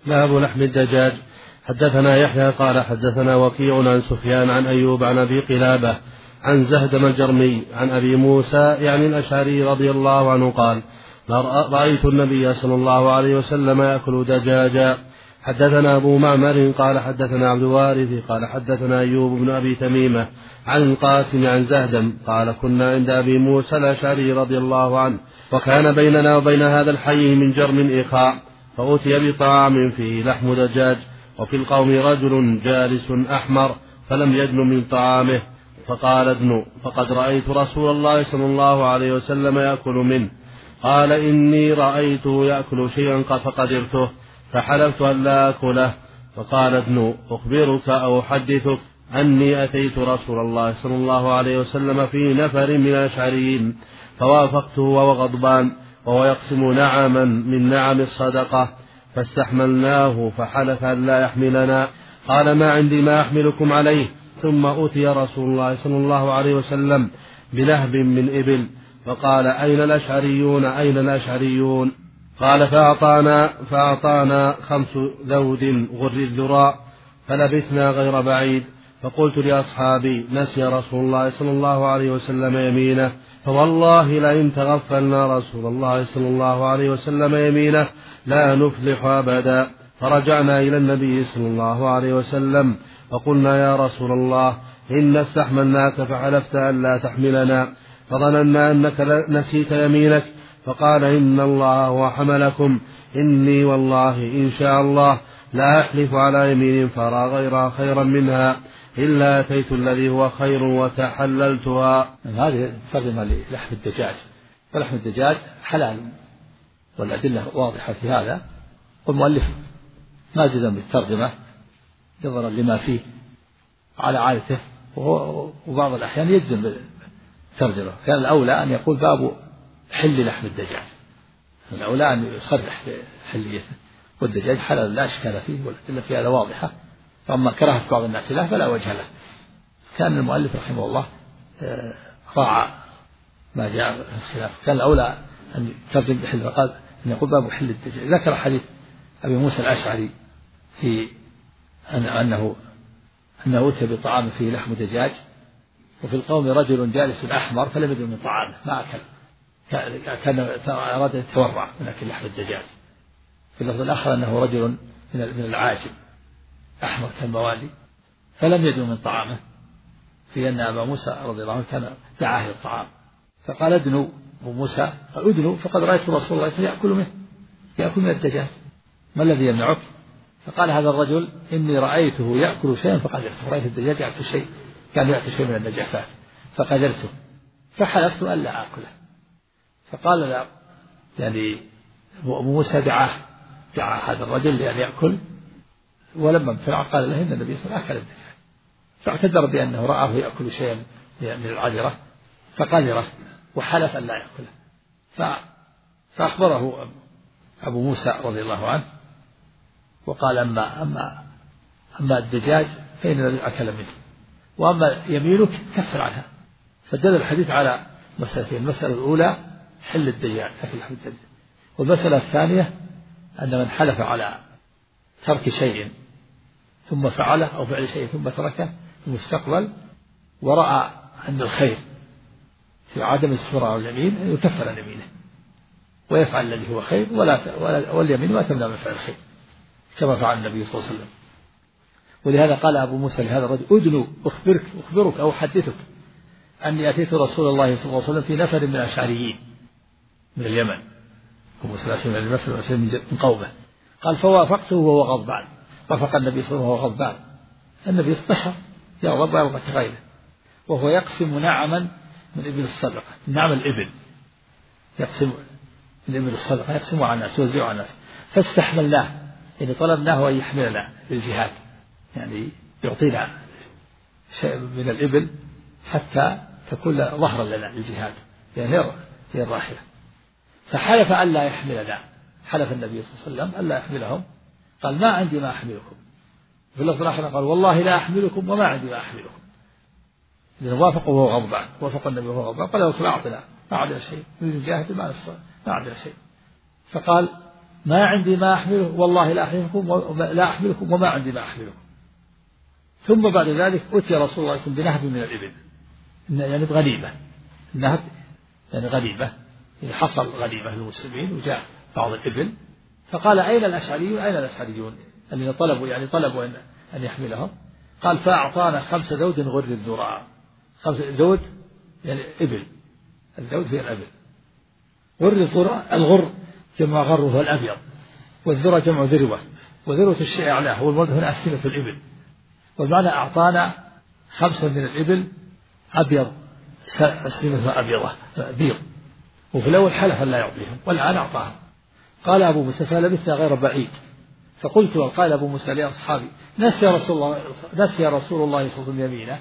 باب لحم الدجاج. حدثنا يحيى قال حدثنا وكيع عن سفيان عن أيوب عن أبي قلابة عن زهدم الجرمي عن أبي موسى يعني الأشعري رضي الله عنه قال رأيت النبي صلى الله عليه وسلم يأكل دجاجا. حدثنا أبو معمر قال حدثنا عبد الوارث قال حدثنا أيوب بن أبي تميمة عن القاسم عن زهدم قال كنا عند أبي موسى الأشعري رضي الله عنه وكان بيننا وبين هذا الحي من جرم إخاء فأتي بطعام فيه لحم دجاج وفي القوم رجل جالس أحمر فلم يدن من طعامه فقال ادنوا فقد رأيت رسول الله صلى الله عليه وسلم يأكل منه. قال إني رأيته يأكل شيئا فقدرته فحلفت أن لا أكله. فقال ادنوا أخبرك أو أحدثك أني أتيت رسول الله صلى الله عليه وسلم في نفر من الأشعريين فوافقته وهو غضبان وهو يقسم نعما من نعم الصدقة فاستحملناه فحلف أن لا يحملنا. قال ما عندي ما أحملكم عليه. ثم أتي رسول الله صلى الله عليه وسلم بلهب من إبل فقال أين الأشعريون أين الأشعريون؟ قال فأعطانا 5 ذود غر الذراء فلبثنا غير بعيد. فقلت لأصحابي نسي رسول الله صلى الله عليه وسلم يمينه فوالله لئن تغفلنا رسول الله صلى الله عليه وسلم يمينه لا نفلح أبدا. فرجعنا إلى النبي صلى الله عليه وسلم فقلنا يا رسول الله إن استحملناك فحلفت أن لا تحملنا فظننا أنك نسيت يمينك. فقال إن الله هو حملكم إني والله إن شاء الله لا أحلف على يمين فرى غيرها خيرا منها إلا أتيت الذي هو خير وتحللتها. هذه ترجمة للحم الدجاج. فلحم الدجاج حلال والأدلة واضحة في هذا والمؤلف ما جزم بالترجمة نظرا لما فيه على عادته وبعض الأحيان يجزم بالترجمة. كان الأولى أن يقول باب حل لحم الدجاج. الأولى أن يصرح بحليته والدجاج حلال لا أشكال فيه والأدلة في هذا واضحة. فأما كراهة بعض الناس له فلا وجه له. كان المؤلف رحمه الله راعى ما جاء في الخلاف. كان الأولى أن يترجم بحل فقال أن يقول باب حل الدجاج. ذكر حديث أبي موسى الأشعري في أنه أتي بطعام فيه لحم دجاج وفي القوم رجل جالس أحمر فلم يدن من طعامه ما أكل كان أراد أن يتورع من أكل لحم الدجاج. في اللفظ الآخر أنه رجل من العاجم أحمر كالموالي فلم يدن من طعامه في أن أبا موسى رضي الله عنه كان دعاه للطعام فقال ادنوا. أبو موسى قال ادنوا فقد رأيت رسول الله يأكل منه يأكل من الدجاج ما الذي يمنعك؟ فقال هذا الرجل إني رأيته يأكل شيئا فقدرته. رأيت الدجاج يأكل شيء كان يأكل شيء من النجاسات فقدرته فحلفت أن لا أكله. فقال لا يعني أبو موسى دعا هذا الرجل لأن يأكل ولما امتنع قال له إن النبي صلى الله عليه وسلم أكل الدجاج فاعتذر بأنه رآه يأكل شيئا من العذرة فقدره وحلف أن لا يأكله. فأخبره أبو موسى رضي الله عنه وقال أما الدجاج فإن الذي أكل منه وأما يمينك كفر عنها. فدل الحديث على مسألتين. المسألة الأولى حل الدجاج أكل لحم الدجاج والمسألة الثانية أن من حلف على ترك شيء ثم فعله أو فعل شيء ثم تركه في المستقبل ورأى أن الخير في عدم الاستمرار واليمين يكفر عن يمينه ويفعل الذي هو خير واليمين ما تمنع من فعل الخير كما فعل النبي صلى الله عليه وسلم. ولهذا قال أبو موسى لهذا الرجل ادنوا أخبرك أو حدثك أني أتيت رسول الله صلى الله عليه وسلم في نفر من الأشعريين من اليمن. أبو موسى الأشعري من نفر من قومه قال فوافقته وهو غضبان. وافق النبي صلى الله عليه وسلم وهو غضبان. النبي بشر يغضب ويغضب غيره وهو يقسم نعما من إبل الصدقة. نعم الإبل يقسم من إبل الصدقة يقسمها على الناس يوزعها على الناس فاستحملناه يعني طلبناه أن يحملنا للجهاد يعني يعطينا شيء من الإبل حتى تكون ظهرا لنا للجهاد يعني هي الراحلة. فحلف أن لا يحملنا. حلف النبي صلى الله عليه وسلم أن لا يحملهم. قال ما عندي ما أحملكم. في اللفظ الآخر قال والله لا أحملكم وما عندي ما أحملكم. إذن وافق وهو غضبان. وافق النبي وهو غضبان قال يا رسول الله أعطنا ما عندنا شيء من الجاهد ما عندنا شيء. فقال ما عندي ما أحمله والله لا أحملكم وما عندي ما أحملكم. ثم بعد ذلك أتي رسول الله صلى الله عليه وسلم بنهب من الإبل، يعني بغنيمة، النهب يعني غنيمة، يعني حصل غنيمة للمسلمين وجاء بعض الإبل، فقال أين الأشعريون أين الأشعريون الذين طلبوا أن يحملهم؟ قال فأعطانا 5 ذود غر الذراع. 5 ذود يعني إبل، الذود هي الإبل. غر الذراع، الغر جمع غر هو الأبيض، والذرة جمع ذروة، وذروة الشيء أعلاه، والمراد هنا أسنة الإبل. والمعنى أعطانا 5 من الإبل أبيض، أسنتها أبيضة بيض. وفي الأول حلف أن لا يعطيهم والآن أعطاهم. قال أبو موسى فلبثنا غير بعيد، فقلت وقال أبو موسى لأصحابي نسي رسول الله صلى الله عليه وسلم يمينه،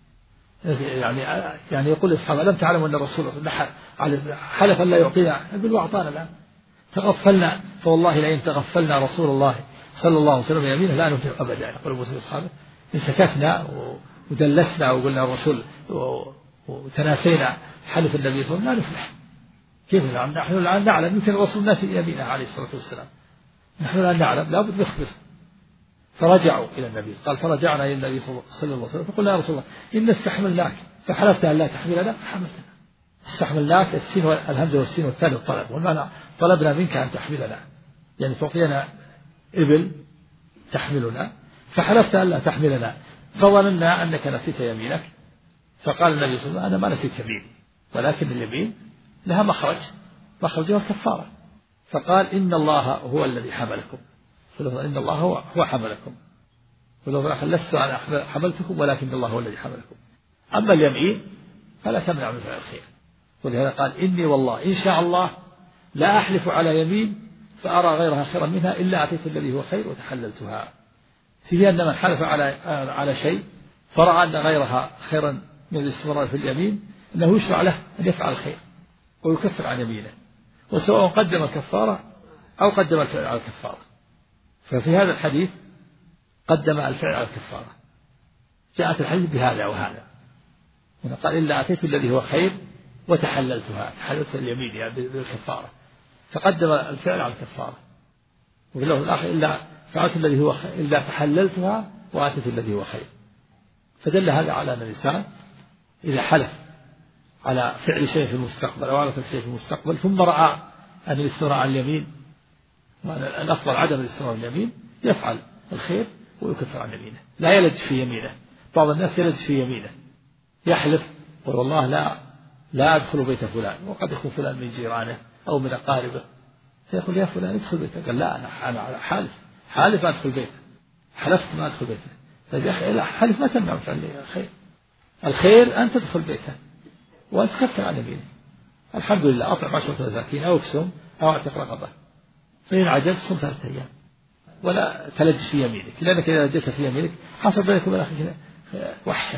يعني يقول لأصحابه ألم تعلموا أن الرسول حلف أن لا يعطينا إبل وأعطانا الآن؟ تغفلنا فوالله لئن تغفلنا رسول الله صلى الله عليه وسلم يمينه لا نفلح أبدا. يقول موسى لأصحابه إن سكتنا ودلسنا وقلنا الرسول وتناسينا حلف النبي صلى الله عليه وسلم لا نفلح. كيف نحن الآن نعلم يمكن الرسول ناسي يمينه عليه الصلاة والسلام، نحن الآن نعلم لابد نخبر. فرجعوا إلى النبي، قال فرجعنا إلى النبي صلى الله عليه وسلم فقلنا يا رسول الله إن استحملناك فحلفت أن لا تحملنا فحملتنا. استحملناك السين والهمزة والسين والثاني الطلب، والمعنى طلبنا منك أن تحملنا، يعني تعطينا إبل تحملنا، فحلفت أن لا تحملنا فظننا أنك نسيت يمينك. فقال النبي صلى الله عليه وسلم أنا ما نسيت يمين، ولكن اليمين لها مخرجها الكفارة. فقال إن الله هو الذي حملكم، إن الله هو حملكم، ولو لست أنا حملتكم ولكن الله هو الذي حملكم. أما اليمين فلا تمنع من فعل الخير، ولهذا قال إني والله إن شاء الله لا أحلف على يمين فأرى غيرها خيرا منها إلا أتيت الذي هو خير وتحللتها. فيه أن من حلف على شيء فرأى أن غيرها خيرا من الاستمرار في اليمين أنه يشرع له أن يفعل الخير ويكفر عن يمينه، وسواء قدم الكفارة أو قدم الفعل على الكفارة. ففي هذا الحديث قدم الفعل على الكفارة، جاءت الحديث بهذا وهذا، هنا قال إلا أتيت الذي هو خير وتحللتها، تحللت اليمين يعني بالكفارة، فقدم الفعل على الكفارة. وفي اللفظ الآخر إلا فعلت الذي هو خير إلا تحللتها وأتيت الذي هو خير. فدل هذا على أن الإنسان إذا حلف على فعل شيء في المستقبل أو على فعل شيء في المستقبل ثم رأى أن الاستمرار على اليمين الأفضل عدم الاستمرار على اليمين يفعل الخير ويكفر عن يمينه، لا يلج في يمينه. بعض الناس يلج في يمينه، يحلف والله لا أدخل بيت فلان، وقد يكون فلان من جيرانه أو من أقاربه، فيقول يا فلان ادخل بيته، قال لا أنا حالف أدخل بيته، حلفت ما أدخل بيته. طيب يا أخي حلف ما تمنع فعل الخير أن تدخل بيته وأن تكفر عن يمينه. الحمد لله أطعم 10 مساكين أو اكسم أو اعتق رقبة، فإن عجزت صم 3 أيام ولا تلج في يمينك، لأنك إذا لجت في يمينك حصل بينك وبين أخيك وحشة،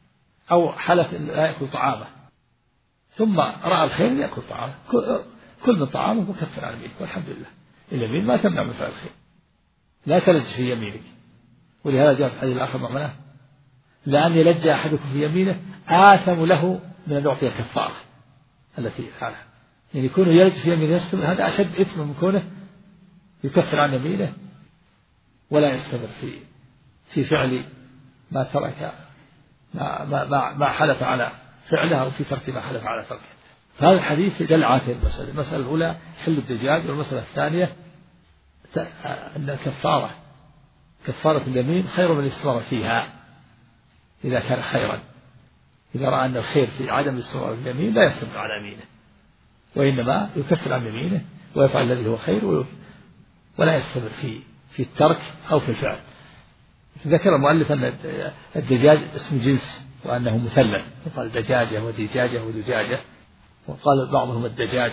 أو حلف لا يأكل طعامه ثم رأى الخير يأكل طعامه، كل من طعامه وكفر عن يمينك، والحمد لله اليمين ما تمنع من فعل الخير، لا تلج في يمينك. ولهذا جاء في الحديث الآخر معناه لأن يلج أحدكم في يمينه آثم له من أن يعطي الكفارة التي فعلها، يعني يكون يلج في يمينه يستمر، هذا أشد إثم من كونه يكفر عن يمينه ولا يستمر في فعل ما ترك ما حلف على فعله أو في ترك ما حلف على تركه. فهذا الحديث يدل على هذه المسألة. المسألة الأولى حل الدجاج، والمسألة الثانية أن كفارة اليمين خير من الاستمرار فيها إذا كان خيرا، إذا رأى أن الخير في عدم الاستمرار في اليمين لا يستمر على يمينه، وإنما يكفر عن يمينه ويفعل الذي هو خير ولا يستمر في الترك أو في الفعل. ذكر المؤلف أن الدجاج اسم جنس وأنه مثلث، يقال دجاجة ودجاجة ودجاجة، وقال بعضهم الدجاج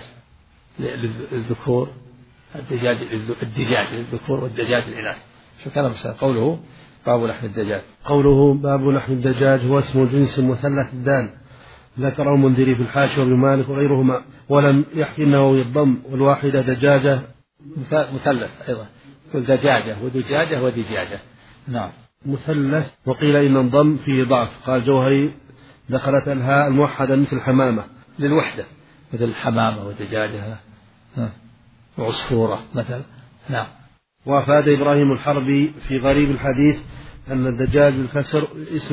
للذكور، الدجاج للذكور والدجاج للإناث. شو كان مثلا قوله باب لحم الدجاج؟ قوله باب لحم الدجاج هو اسم جنس مثلث الدال، ذكره المنذري في الحاشية وابن مالك وغيرهما، ولم يحكي النووي الضم، والواحدة دجاجة مثلث أيضا، كل دجاجة ودجاجة ودجاجة. نعم مثلث. وقيل إن الضم فيه ضعف، قال جوهري دخلت الهاء الموحدة مثل حمامة للوحدة، مثل الحمامة والدجاجة. وعصفورة مثلا. نعم. وأفاد إبراهيم الحربي في غريب الحديث أن الدجاج بالكسر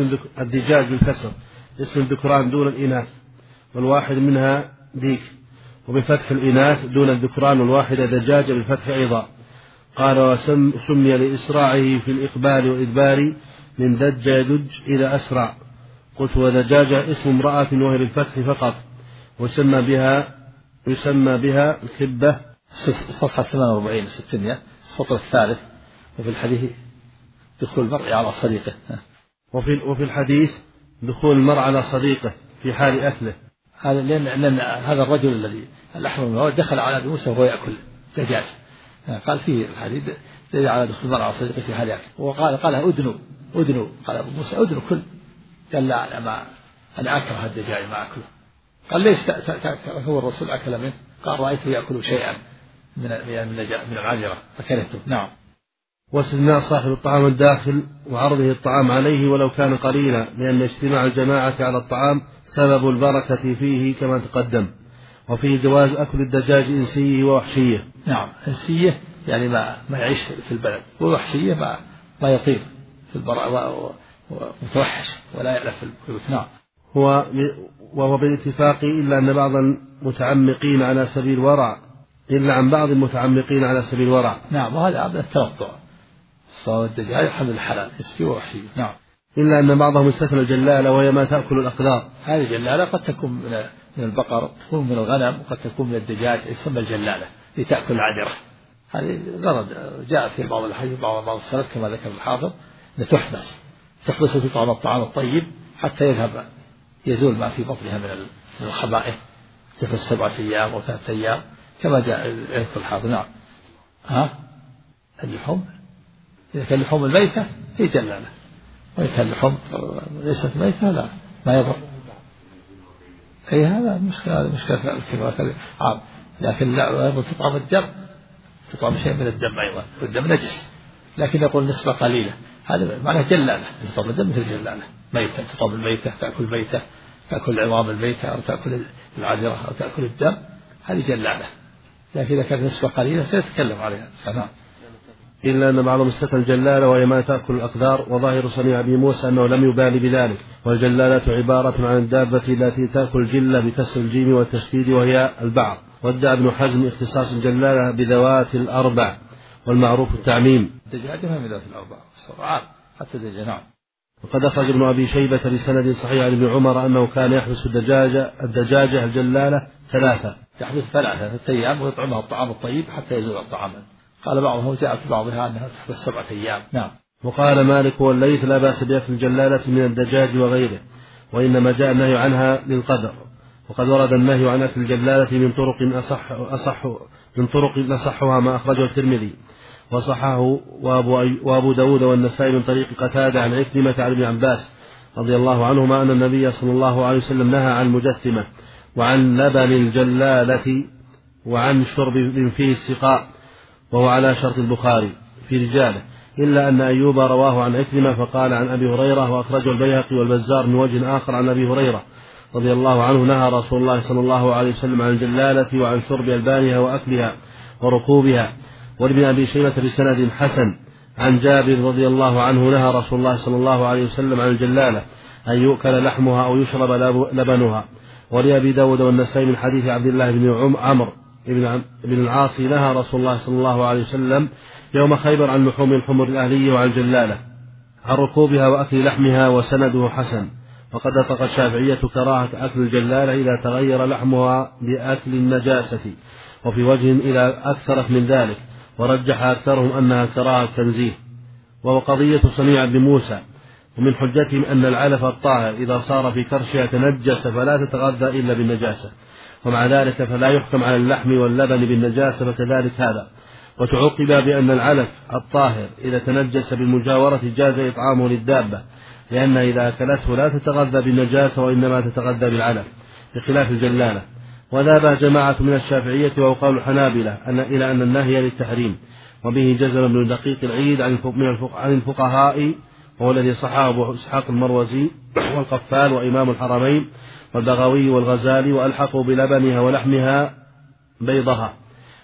اسم الذكران دون الإناث، والواحد منها ديك، وبفتح الإناث دون الذكران، والواحدة دجاج بالفتح أيضا. قال وسمي لإسراعه في الإقبال والإدبار من دج يدج إذا أسرع. قلت ودجاجة اسم امرأة وهي بالفتح فقط، يسمى بها الكبة. صفحة 48 600 السطر الثالث. وفي الحديث دخول المرء على صديقه. وفي الحديث دخول المرء على صديقه في حال أكله. هذا لأن هذا الرجل الذي الأحمر المواد دخل على أبي موسى وهو يأكل دجاج. قال فيه الحديث دليل على دخول المرء على صديقه في حال أكله. وقال أدنوا. قال أبو موسى أدنوا كل. قال لا أنا أكره الدجاج ما أكله. قال ليش هو الرسول أكل منه؟ قال رأيته يأكل شيئا من العجرة فكرهته. نعم. واستثناء صاحب الطعام الداخل وعرضه الطعام عليه ولو كان قليلا، لأن اجتماع الجماعة على الطعام سبب البركة فيه كما تقدم. وفيه جواز أكل الدجاج إنسيه ووحشيه. نعم. إنسيه يعني ما يعيش في البلد، ووحشيه ما يطير في البراء ومتوحش ولا يألف في البيوت. نعم. وهو بالاتفاق إلا عن بعض المتعمقين على سبيل الورع. نعم. وهذا من التنطع. صار الدجاج حمل الحلال اسفي ووحشي. نعم. إلا أن بعضهم استثنى الجلالة وهي ما تأكل الأقدار. هذه الجلالة قد تكون من البقر، تكون من الغنم، وقد تكون من الدجاج، يسمى الجلالة لتأكل العذرة. هذه غرض جاء في بعض الحديث بعض السلف كما ذكر الحافظ أن تحبس وتطعم الطعام الطيب حتى يزول ما في بطنها من الخبائث، تفل 7 أيام أو 3 أيام كما جاء يذكر الحافظ. نعم. اللحوم إذا كان اللحوم الميتة هي جلالة، وإذا كان اللحوم ليست ميتة لا ما يضر. أي هذا مشكلة الكبار. لكن لا يضر تطعم الدم، تطعم شيء من الدم أيضا، والدم نجس، لكن يقول نسبة قليلة. هذا معناه جلالة. تطعم الدم مثل جلالة ميتة، تطعم الميتة، تأكل ميتة، تأكل العظام الميتة أو تأكل العذرة أو تأكل الدم، هذه جلالة. لكن إذا كانت نسبة قليلة سيتكلم عليها. فنعم. إلا أن بعضهم استثنى الجلالة وهي ما تأكل الأقدار، وظاهر صنيع أبي موسى أنه لم يبالي بذلك. والجلالة عبارة عن الدابة التي تأكل جلة بكسر الجيم والتشديد وهي البعر. وادعى ابن حزم اختصاص الجلالة بذوات الأربع، والمعروف التعميم. الدجاجة من ذوات الأربع عام حتى الدجاجة. نعم. وقد أخرج ابن أبي شيبة بسند صحيح عن ابن عمر أنه كان يحبس الدجاجة الجلالة 3. يحبس 3 أيام ويطعمها الطعام الطيب حتى يزول الطعام. قال بعضهم جاء في بعضها أنها تحبس 7 أيام. نعم. وقال مالك والليث لا بأس بأكل الجلالة من الدجاج وغيره، وإنما جاء النهي عنها للقدر. وقد ورد النهي عن أكل الجلالة من طرق أصحها ما أخرجه الترمذي وصححه وأبو داود والنسائي من طريق قتادة عن عكرمة عن ابن عباس رضي الله عنهما أن النبي صلى الله عليه وسلم نهى عن المجثمة وعن لبن الجلالة وعن شرب من فيه السقاء، وهو على شرط البخاري في رجاله، إلا أن أيوب رواه عن عكرمة فقال عن أبي هريرة، وأخرجه البيهقي والبزار من وجه آخر عن أبي هريرة رضي الله عنه نهى رسول الله صلى الله عليه وسلم عن الجلالة وعن شرب ألبانها وأكلها وركوبها. ولابن أبي شيبة بسند حسن عن جابر رضي الله عنه نهى رسول الله صلى الله عليه وسلم عن الجلالة أن يؤكل لحمها أو يشرب لبنها. ولأبي داود والنسائي من حديث عبد الله بن عمرو بن العاص نهى رسول الله صلى الله عليه وسلم يوم خيبر عن لحوم الحمر الأهلية وعن الجلالة عن ركوبها وأكل لحمها، وسنده حسن. وقد أطلق الشافعية كراهة أكل الجلالة إذا تغير لحمها بأكل النجاسة، وفي وجه إلى أكثر من ذلك، ورجح أكثرهم أنها كراهة تنزيه. وهو قضية صنيع بن موسى. ومن حجتهم أن العلف الطاهر إذا صار في كرشها تنجس فلا تتغذى إلا بالنجاسة، ومع ذلك فلا يحكم على اللحم واللبن بالنجاسة، فكذلك هذا. وتعقب بأن العلف الطاهر إذا تنجس بالمجاورة جاز إطعامه للدابة، لأن إذا أكلته لا تتغذى بالنجاسة وإنما تتغذى بالعلف، بخلاف الجلالة. وذهب جماعة من الشافعية وقال الحنابلة إلى أن النهي للتحريم، وبه جزم ابن دقيق العيد عن الفقهاء، وهو الذي صححه أبو إسحاق المروزي والقفال وإمام الحرمين والبغوي والغزالي، وألحقوا بلبنها ولحمها بيضها.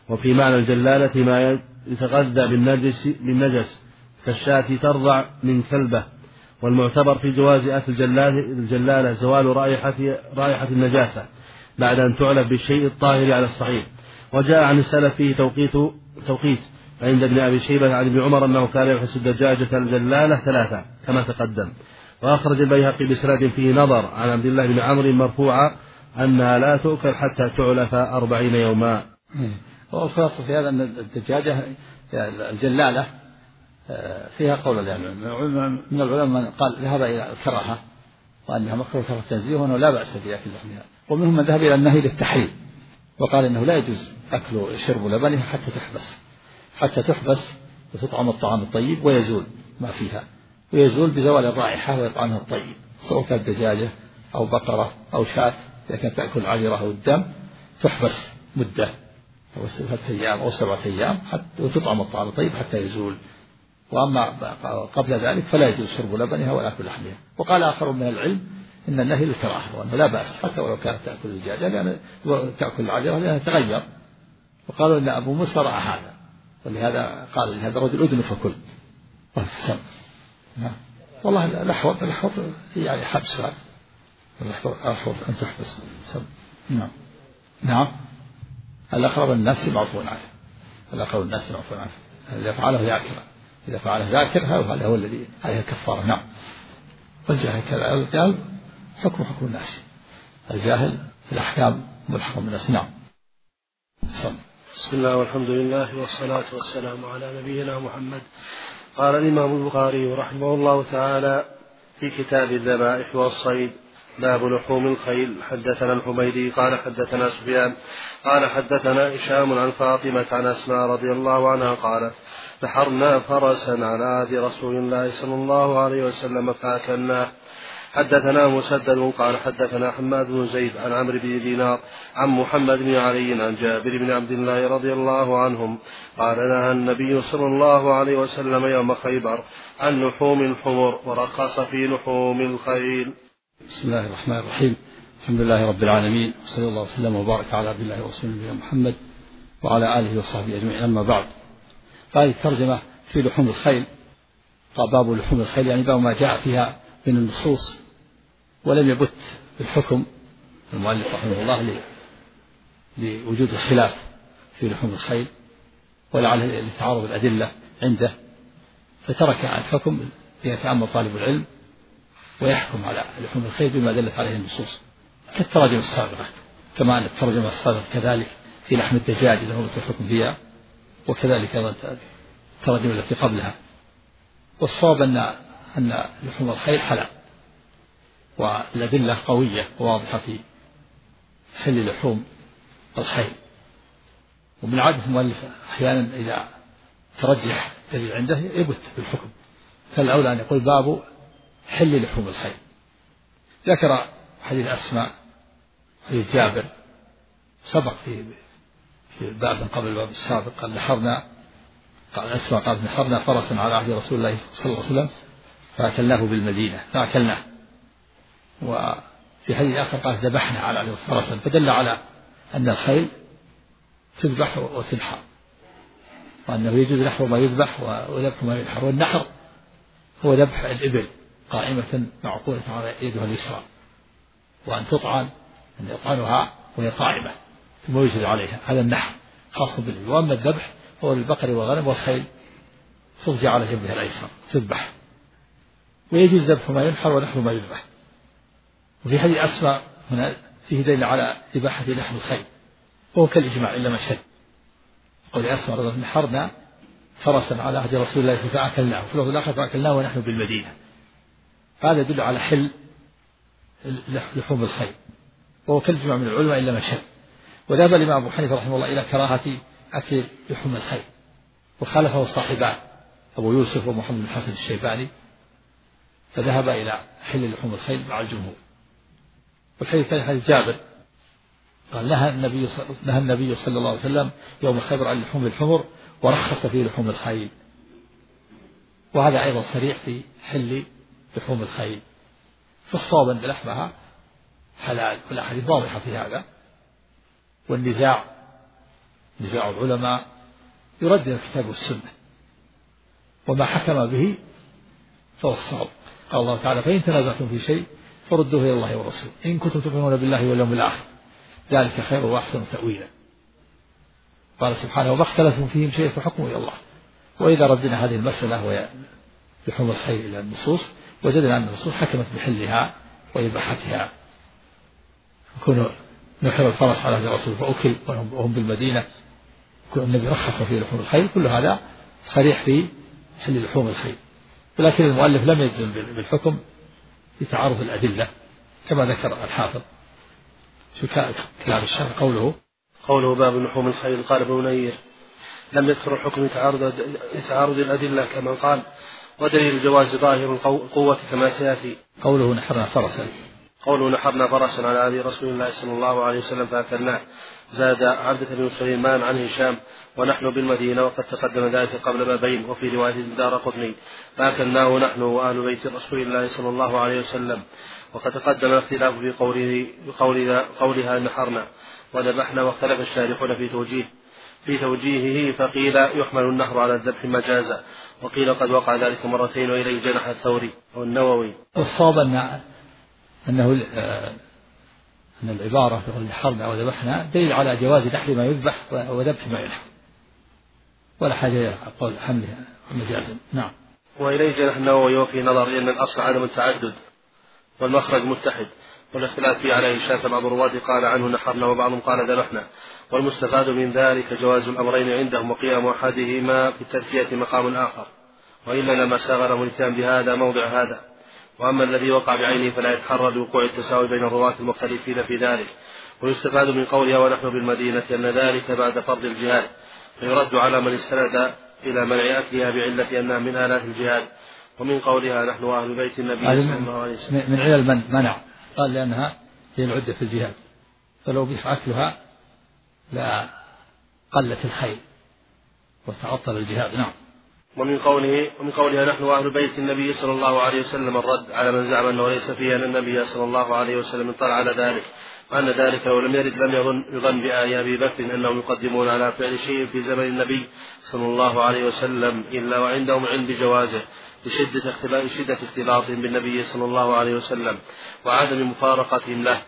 وفي معنى الجلالة ما يتغذى بالنجس كالشاة ترضع من كلبة. والمعتبر في جواز أكل الجلالة زوال رائحة النجاسة بعد أن تعلف بالشيء الطاهر على الصحيح. وجاء عن السلف فيه توقيت عند ابن أبي شيبة عن ابن عمر أنه كان يحس الدجاجة الجلالة 3 كما تقدم. وأخرج البيهقي بإسناد فيه نظر عن عبد الله بن عمرو مرفوعا أنها لا تؤكل حتى تعلف 40 يوما. والخلاصة في هذا أن الدجاجة الجلالة فيها قول من العلماء من قال ذهب إلى الكراهة وأنها مكروه كراهة تنزيه وأنه لا بأس بأكل لحمها، ومنهم من ذهب إلى النهي للتحريم وقال إنه لا يجوز أكل شرب لبنها حتى تحبس وتطعم الطعام الطيب ويزول ما فيها، ويزول بزوال الرائحة ويطعمها الطيب، سواء كانت دجاجة أو بقرة أو شاة إذا كانت تأكل العذرة أو الدم تحبس مدة أو 6 أيام أو 7 أيام وتطعم الطعام الطيب حتى يزول. وأما قبل ذلك فلا يجوز شرب لبنها ولا أكل لحمها. وقال آخر من العلم إن النهي للكراهة وأنه لا بأس حتى ولو كانت تأكل الدجاجة لأن تأكل العذرة لأنها تغير. وقالوا إن أبو موسى رأى هذا ولهذا قال لهذا الرجل أذن فكل والله الأحوط يعني حبس الأحوط أن تحبس نعم الأقرب الناس معفون عنه إذا فعله ذاكرا هذا هو الذي عليه الكفارة. نعم. والجاهل حكم الناس، الجاهل في الأحكام ملحق بالناس. نعم. بسم الله والحمد لله والصلاة والسلام على نبينا محمد. قال الإمام البخاري رحمه الله تعالى في كتاب الذبائح والصيد باب لحوم الخيل. حدثنا الحميدي قال حدثنا سفيان قال حدثنا هشام عن فاطمة عن أسماء رضي الله عنها قالت نحرنا فرسا على عهد رسول الله صلى الله عليه وسلم فأكلناه. حدثنا مسدد قال حدثنا حماد بن زيد عن عمرو بن دينار عن محمد بن علي عن جابر بن عبد الله رضي الله عنهم قال نهى النبي صلى الله عليه وسلم يوم خيبر عن لحوم الحمر ورخص في لحوم الخيل. بسم الله الرحمن الرحيم. الحمد لله رب العالمين وصلى الله وسلم وبارك على عبد الله ورسوله محمد وعلى آله وصحبه أجمعين. أما بعد، هذه الترجمة في لحوم الخيل قال باب لحوم الخيل يعني باب ما جاء فيها من النصوص ولم يبت بالحكم المؤلف رحمه الله لوجود الخلاف في لحوم الخيل ولعل لتعارض الأدلة عنده، فترك الحكم ليتأمل طالب العلم ويحكم على لحوم الخيل بما دلت عليه النصوص كالتراجم السابقة، كما أن الترجمة السابقة كذلك في لحم الدجاج له الحكم فيها، وكذلك أيضا التراجم التي قبلها. والصواب أن لحوم الخيل حلال، والأدلة قوية وواضحة في حل لحوم الخيل. ومن عادة المؤلف أحيانا إذا ترجح دليل عنده يبت بالحكم، فالأولى أن يقول باب حل لحوم الخيل. ذكر حديث أسماء حديث جابر سبق في باب قبل الباب السابق قال أسماء قالت نحرنا فرسا على عهد رسول الله صلى الله عليه وسلم فأكلناه بالمدينة فأكلناه. وفي حديث آخر قال ذبحنا على عهد فرسا، فدل على أن الخيل تذبح وتنحر، وأنه يجوز نحر ما يذبح وذبح ما ينحر. والنحر هو ذبح الإبل قائمة معقولة على يدها اليسرى، وأن تطعن أن يطعنها وهي قائمة ثم يجوز عليها، هذا النحر خاص بالإبل. وأما الذبح هو للبقر والغنم والخيل ترجع على جنبها الأيسر تذبح، ويجوز ذبح ما ينحر ونحر ما يذبح. وفي حديث أسماء هنا فيه دليل على إباحة لحم الخيل وهو كالإجماع إلا ما شد. قول أسماء رضي الله عنها نحرنا فرسا على عهد رسول الله فأكلناه، وفي اللفظ الآخر فأكلناه ونحن بالمدينة. هذا يدل على حل لحوم الخيل وهو كالإجماع من العلماء إلا ما شد. وذهب الإمام أبو حنيفة رحمه الله إلى كراهة أكل لحوم الخيل، وخالفه صاحبان أبو يوسف ومحمد بن حسن الشيباني، فذهب إلى حل لحوم الخيل مع الجمهور. والحديث الثاني حديث جابر قال نهى النبي صلى الله عليه وسلم يوم خيبر عن لحوم الحمر ورخص في لحوم الخيل، وهذا أيضا صريح في حل لحوم الخيل. فالصواب أن لحمها حلال، والأحاديث واضحة في هذا. والنزاع نزاع العلماء يرد إلى الكتاب والسنة، وما حكم به فهو الصواب. قال الله تعالى: فإن تنازعتم في شيء فردوه إلى الله والرسول إن كنتم تؤمنون بالله واليوم الآخر ذلك خير وأحسن تأويلا. قال سبحانه: وما اختلفتم فيه من شيء فحكمه إلى الله. وإذا ردنا هذه المسألة وهي لحوم الخيل إلى النصوص وجدنا أن النصوص حكمت بحلها وإباحتها. يكون نحر الفرس على الرسول فأكل وهم بالمدينة، يكون النبي رخص في لحوم الخيل، كل هذا صريح في حل لحوم الخيل. ولكن المؤلف لم يجزم بالحكم لتعارض الأدلة كما ذكر الحافظ. شو كلام الشرع؟ قوله باب لحوم الخيل. قال ابن منير: لم يذكر الحكم لتعارض الأدلة كما قال، ودليل الجواز ظاهر القوة كما سيأتي. قوله نحرنا فرسا على أبي رسول الله صلى الله عليه وسلم فأكلناه. زاد عبدة بن سليمان عن هشام: ونحن بالمدينة، وقد تقدم ذلك قبل بابين. وفي رواية الدارقطني: فأكلناه نحن وأهل بيت رسول الله صلى الله عليه وسلم. وقد تقدم الاختلاف في قولها نحرنا وذبحنا، واختلف الشارحون في توجيهه، فقيل يحمل النحر على الذبح مجازا، وقيل قد وقع ذلك مرتين، وإليه جنح الثوري أو النووي. والصواب أن العبارة في نحرنا وذبحنا دليل على جواز نحر ما يذبح وذبح ما ينحر، ولا حاجة إلى قول حملها مجازا. نعم. وإليه جنح النووي. وفي نظر لأن الأصل عدم التعدد والمخرج متحد، والاختلاف فيه على هشام، فبعض الرواة قال عنه نحرنا وبعضهم قال ذبحنا، والمستفاد من ذلك جواز الأمرين عندهم، وقيام أحدهما في التذكية مقام آخر، وإلا لما شاغلهم الاتيان بهذا موضع هذا. وأما الذي وقع بعينه فلا يتحرى لوقوع التساوي بين الرواة المختلفين في ذلك. ويستفاد من قولها ونحن بالمدينة أن ذلك بعد فرض الجهاد، فيرد على من استند إلى منع أكلها بعلة أنها من آلات الجهاد. ومن قولها نحن أهل بيت النبي صلى الله عليه وسلم من علل منع، قال لأنها هي العدة في الجهاد، فلو بيح أكلها لا قلت الخيل وتعطل الجهاد. نعم. ومن قولها نحن أهل بيت النبي صلى الله عليه وسلم الرد على من زعم أنه ليس فيها أن النبي صلى الله عليه وسلم اطلع على ذلك، وأن ذلك لو لم يرد لم يظن بآل أبي بكر أنهم يقدمون على فعل شيء في زمن النبي صلى الله عليه وسلم إلا وعندهم علم بجوازه لشدة اختلاطهم بالنبي صلى الله عليه وسلم وعدم مفارقتهم له.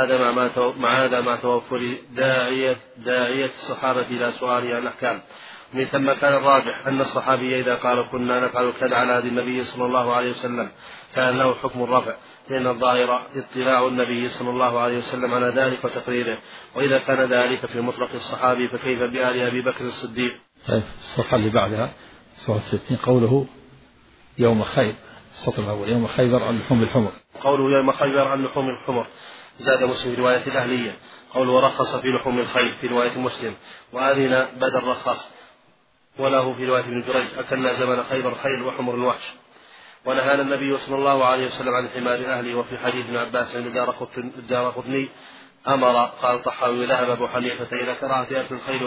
هذا مع توفر داعية الصحابة إلى سؤاله عن الأحكام. من ثم كان الراجح أن الصحابي إذا قال كنا نفعل كذا على هدي النبي صلى الله عليه وسلم كان له حكم الرفع، لأن الظاهر اطلاع النبي صلى الله عليه وسلم على ذلك وتقريره. وإذا كان ذلك في مطلق الصحابي فكيف بآل أبي بكر الصديق؟ طيب، الصفحة اللي بعدها صفحة 60 قوله يوم خيبر، السطر الأول يوم خيبر عن لحوم الحمر. قوله يوم خيبر عن لحوم الحمر. زاد مسلم في رواية الأهلية قوله ورخص في لحوم الخيل في رواية مسلم، وآذن بدل رخص. وله في رواية ابن جريج أكلنا زمن خيبر خيل وحمر الوحش. ونهانا النبي صلى الله عليه وسلم عن حمار الأهلي. وفي حديث ابن عباس عند الدارقطني أمر قال طحاوي ذهب أبو حنيفة إلى كراهة أكل الخيل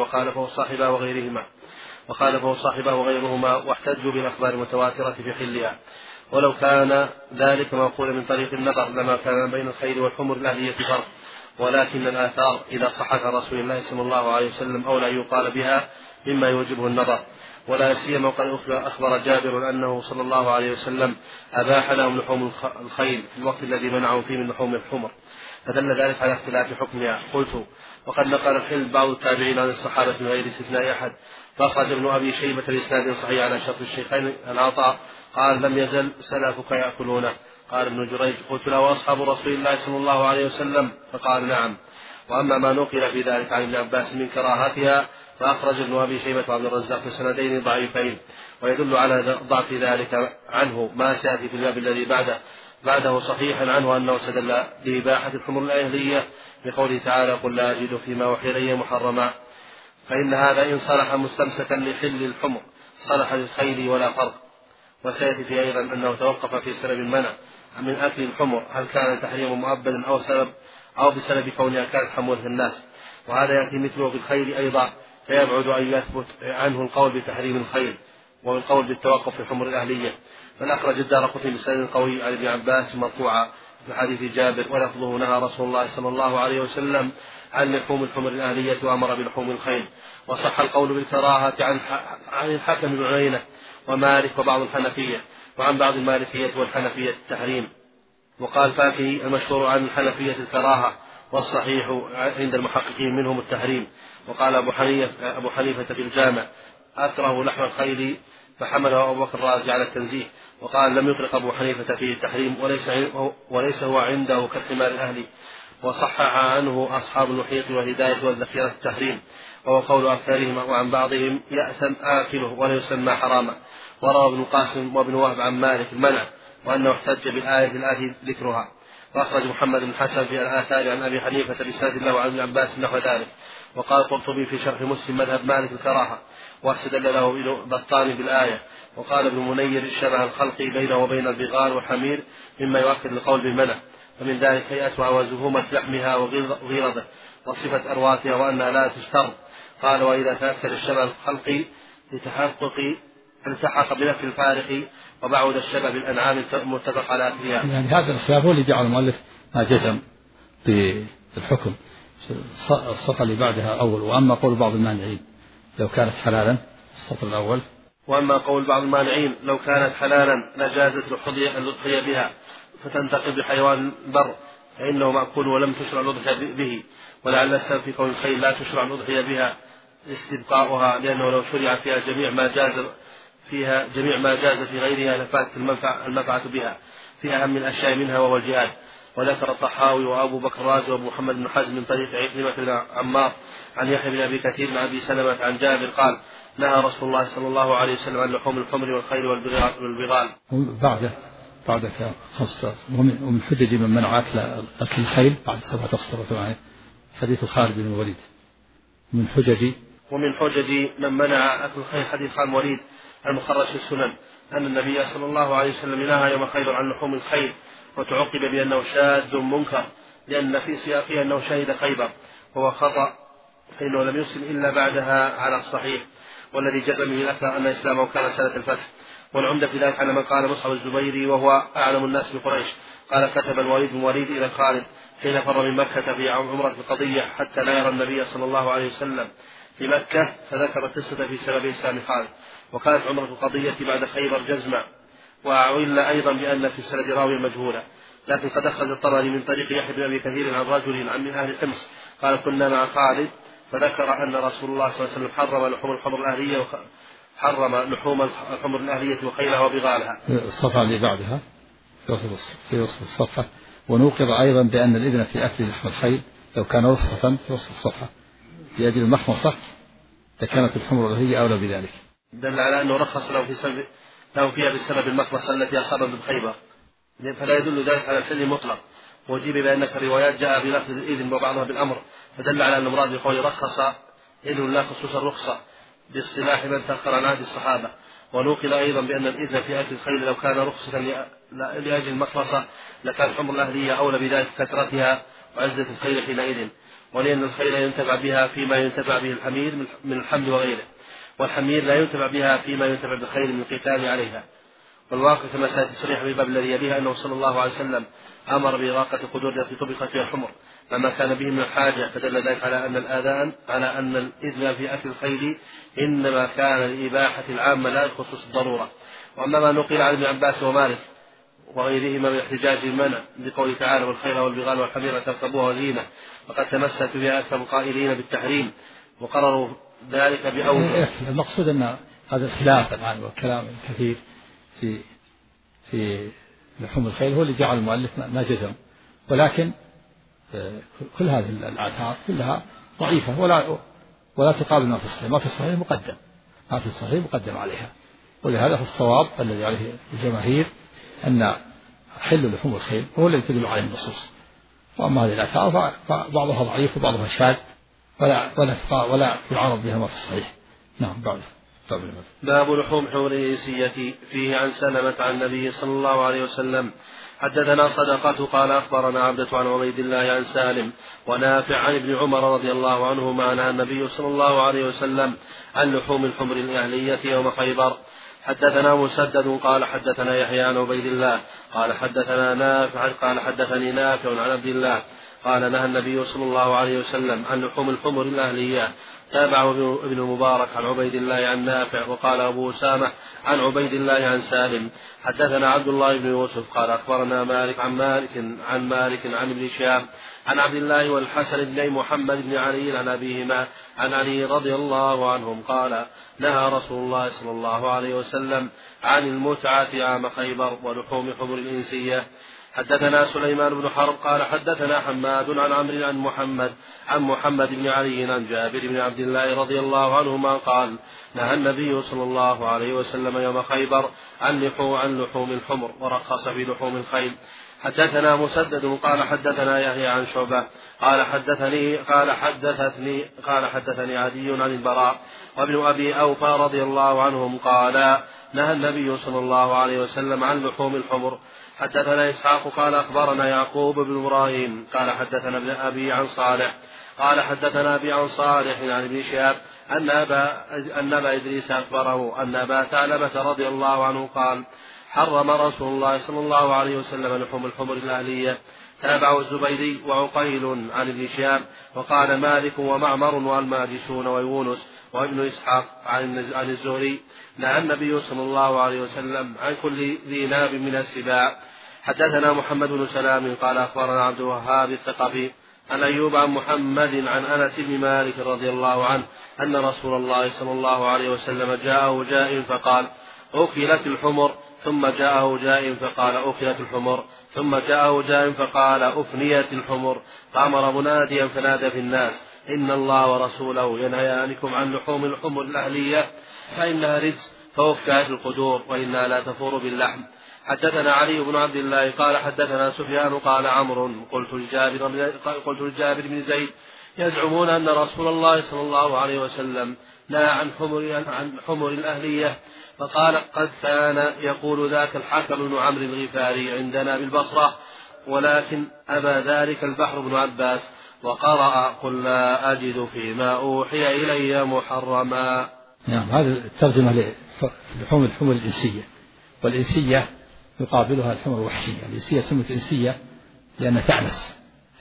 وخالفه صاحبه وغيرهما واحتجوا بالأخبار المتواترة في حلها. ولو كان ذلك موقولا من طريق النظر لما كان بين الخيل والحمر الأهلية فرق، ولكن الآثار إذا صحت عن رسول الله صلى الله عليه وسلم أولى يقال بها مما يوجبه النظر، ولا سيما وقد أخبر جابر أنه صلى الله عليه وسلم أباح لهم لحوم الخيل في الوقت الذي منعهم فيه من لحوم الحمر، فدل ذلك على اختلاف حكمها. قلت وقد نقل الحل بعض التابعين عن الصحابة من غير استثناء أحد، فأخرج ابن أبي شيبة بإسناد صحيح على شرط الشيخين عن عطاء قال لم يزل سلفك يأكلونه. قال ابن جريج قلت له أصحاب رسول الله صلى الله عليه وسلم؟ فقال نعم. وأما ما نقل في ذلك عن ابن عباس من كراهتها فأخرج ابن أبي شيبة وعبد الرزاق في سندين ضعيفين، ويدل على ضعف ذلك عنه ما سيأتي في الباب الذي بعده صحيحا عنه أنه استدل بإباحة الحمر الأهلية بقوله تعالى قل لا أجد فيما أوحي إلي محرما، فإن هذا إن صلح مستمسكا لحل الحمر صلح للخيل ولا فرق. وسيأتي في أيضا أنه توقف في سبب المنع من أكل الحمر هل كان التحريم مؤبدا أو بسبب كونها كانت حمولة الناس، وهذا يأتي مثله في الخيل أيضا، فيبعد أن يثبت عنه القول بتحريم الخيل والقول بالتوقف في الحمر الأهلية. فالأخرج الدارقطني بسند قوي عن ابن عباس مرفوعا في حديث جابر ولفظه نهى رسول الله صلى الله عليه وسلم عن لحوم الحمر الأهلية وأمر بلحوم الخيل. وصح القول بالكراهة عن الحكم بن عيينة ومالك وبعض الحنفية، وعن بعض المالكية والحنفية التحريم. وقال فاكهي المشهور عن الحنفية الكراهة، والصحيح عند المحققين منهم التحريم. وقال أبو حنيفة في الجامع أكره لحم الخيل، فحمله أبو بكر الرازي على التنزيه. وقال لم يطلق أبو حنيفة فيه التحريم، وليس هو عنده كالحمار الأهلي. وصحح عنه أصحاب المحيط والهداية والذخيرة التحريم، وهو قول أكثرهم، وعن بعضهم يأثم آكله ولا يسمى حراما. وروى ابن القاسم وابن وهب عن مالك المنع، وأنه احتج بالآية الآتي ذكرها. وأخرج محمد بن حسن في الآثار عن أبي حنيفة بسند له عن ابن عباس نحو ذلك. وقال القرطبي في شرح مسلم مذهب مالك الكراهة، واستدل له ابن بطان بالآية. وقال ابن منير شبه الخلق بينه وبين البغال والحمير مما يؤكد القول بالمنع، ومن ذلك هيئتها وزهومة لحمها وغلظه وصفة أرواتها وأنها لا تشتر. قال وإذا تأكد الشبه الخلقي لتحقق التحق بنفي الفارق، وبعد الشبه بالأنعام المتفق على أكلها. يعني هذا الخلاف هو اللي جعل المؤلف ما جزم بالحكم. الصفحة اللي بعدها أول. وأما قول بعض المانعين لو كانت حلالا، السطر الأول. وأما قول بعض المانعين لو كانت حلالا لجازت الأضحية بها، فتنتقل بحيوان بر فإنه مأكول ولم تشرع الأضحية به. ولعل السبب في كون الخيل لا تشرع الأضحية بها استبقاؤها، لأنه لو شرع فيها جميع ما جاز في غيرها لفاتت المنفعة بها في أهم الأشياء منها وهو الجهاد. وذكر الطحاوي وأبو بكر الرازي وأبو محمد بن حزم من طريق عكرمة بن عمار عن يحيى بن أبي كثير عن أبي سلمة عن جابر قال نهى رسول الله صلى الله عليه وسلم عن لحوم الحمر والخيل والبغال. بعد خمسة. ومن حجج من منع أكل الخيل بعد 7 حديث خالد بن الوليد. ومن حجج من منع أكل الخيل حديث خالد بن الوليد المخرج في السنن أن النبي صلى الله عليه وسلم نهى يوم خيبر عن لحوم الخيل، وتعقب بأنه شاذ منكر لأن في سياقه أنه شهد خيبر، وهو خطأ فإنه لم يسلم إلا بعدها على الصحيح، والذي جزم به الأكثر أن إسلامه كان سنة الفتح. والعمدة في ذلك على من قال مصعب الزبيري وهو أعلم الناس بقريش قال كتب الوليد بن وليد إلى خالد حين فر من مكة في عمرة القضية حتى لا يرى النبي صلى الله عليه وسلم في مكة، فذكر القصة في سبب إسلام خالد. وكانت عمرة القضية بعد خيبر جزمة، وأعل أيضا بأن في السند راوي مجهولة. لكن قد أخرج الطبراني من طريق يحيى بن أبي كثير عن رجل عن من أهل حمص قال كنا مع خالد فذكر أن رسول الله صلى الله عليه وسلم حرم لحوم الحمر الأهلية وخيلها وبغالها. الصفحة اللي بعدها في وسط الصفحة. ونوقظ أيضا بأن الإذن في أكل لحم الخيل لو كان رخصة في وسط الصفحة لأجل المخمصة لكانت الحمر الأهلية أولى بذلك. دل على أنه رخص له فيها بسبب المخمصة التي أصابت بخيبر، فلا يدل ذلك على الحل مطلق. وجيب بأنك الروايات جاء بلفظ الإذن وبعضها بالأمر، فدل على أن المراد بقول رخص إذن لا خصوص الرخصة باصطلاح من تأخر عن عهد الصحابة. ونوقل أيضا بأن الإذن في أكل الخيل لو كان رخصة لأجل المخلصة لكان الحمر الأهلية أولى بذلك كثرتها وعزة الخيل حينئذ، ولأن الخيل ينتفع بها فيما ينتفع به الحمير من الحمل وغيره، والحمير لا ينتفع بها فيما ينتفع بالخيل من القتال عليها. والواقع كما سيأتي صريح في الباب الذي يليها أنه صلى الله عليه وسلم أمر بإراقة القدور التي طبخت فيها الحمر مما كان به من الحاجة، فدل ذلك على أن الإذن في أكل الخيل إنما كان لإباحة العامة لا لخصوص الضرورة. وأما ما نقل عن ابن عباس ومالك وغيرهما من احتجاج المنع بقوله تعالى والخيل والبغال والحمير تركبوها وزينة، فقد تمسك بها أكثر القائلين بالتحريم وقرروا ذلك بأوجه. المقصود أن هذا الخلاف الآن والكلام الكثير في لحوم الخيل هو اللي جعل المؤلف ما جزم، ولكن كل هذه الآثار كلها ضعيفة ولا تقابل ما في الصحيح. ما في الصحيح مقدم عليها، ولهذا الصواب الذي عليه الجماهير أن حل لحوم الخيل هو الذي تدل عليه النصوص. وأما هذه الآثار فبعضها ضعيف وبعضها شاذ ولا يعارض بها ما في الصحيح. نعم. باب لحوم حمر الإنسية. فيه عن سلمة عن النبي صلى الله عليه وسلم حدثنا صدقة قال أخبرنا عبدة عن عبيد الله عن سالم ونافع عن ابن عمر رضي الله عنهما نهى النبي صلى الله عليه وسلم عن لحوم الحمر الأهلية يوم خيبر. حدثنا مسدد قال حدثنا يحيى عن عبيد الله قال حدثني نافع عن عبد الله قال نهى النبي صلى الله عليه وسلم عن لحوم الحمر الأهلية. تابعه ابن المبارك عن عبيد الله عن نافع. وقال أبو أسامة عن عبيد الله عن سالم. حدثنا عبد الله بن يوسف قال أخبرنا مالك عن ابن شهاب عن عبد الله والحسن بن محمد بن علي عن أبيهما عن علي رضي الله عنهم قال نهى رسول الله صلى الله عليه وسلم عن المتعة عام خيبر ولحوم حمر الإنسية. حدثنا سليمان بن حرب قال حدثنا حماد عن عمرو عن محمد بن علي عن جابر بن عبد الله رضي الله عنهما قال نهى النبي صلى الله عليه وسلم يوم خيبر عن لحوم الحمر ورخص في لحوم الخيل. حدثنا مسدد قال حدثنا يحيى عن شعبة قال حدثني عدي عن البراء وابن أبي أوفى رضي الله عنهم قال نهى النبي صلى الله عليه وسلم عن لحوم الحمر. حدثنا إسحاق قال أخبرنا يعقوب بن إبراهيم قال حدثنا ابن أبي عن صالح قال حدثنا أبي عن صالح عن ابن شهاب أن أبا إدريس أخبره أن أبا ثعلبة رضي الله عنه قال حرم رسول الله صلى الله عليه وسلم لحوم الحمر الأهلية. تابعه الزبيدي وعقيل عن ابن شهاب. وقال مالك ومعمر والماجشون ويونس وابن إسحاق عن الزهري نهى النبي صلى الله عليه وسلم عن كل ذي ناب من السباع. حدثنا محمد بن سلام قال أخبرنا عبد الوهاب الثقفي عن أيوب عن محمد عن أنس بن مالك رضي الله عنه أن رسول الله صلى الله عليه وسلم جاءه جائع فقال أكلت الحمر ثم جاءه جائع فقال أكلت الحمر ثم جاءه جائع فقال أفنيت الحمر. فأمر مناديا فنادى في الناس إن الله ورسوله ينهيانكم عن لحوم الحمر الأهلية فإنها رجس فوفكت القدور وإنها لا تفور باللحم. حدثنا علي بن عبد الله قال حدثنا سفيان قال عمرو قلت لجابر بن زيد يزعمون أن رسول الله صلى الله عليه وسلم نهى عن حمر الأهلية. فقال قد كان يقول ذاك الحكم بن عمرو الغفاري عندنا بالبصرة ولكن أبى ذلك البحر بن عباس وقرأ قل لا أجد فيما أوحي إلي محرما. نعم هذه الترجمة لحوم الحمر الإنسية. والإنسية يقابلها الحمر الوحشية. الإنسية سمت إنسية لأنها تعنس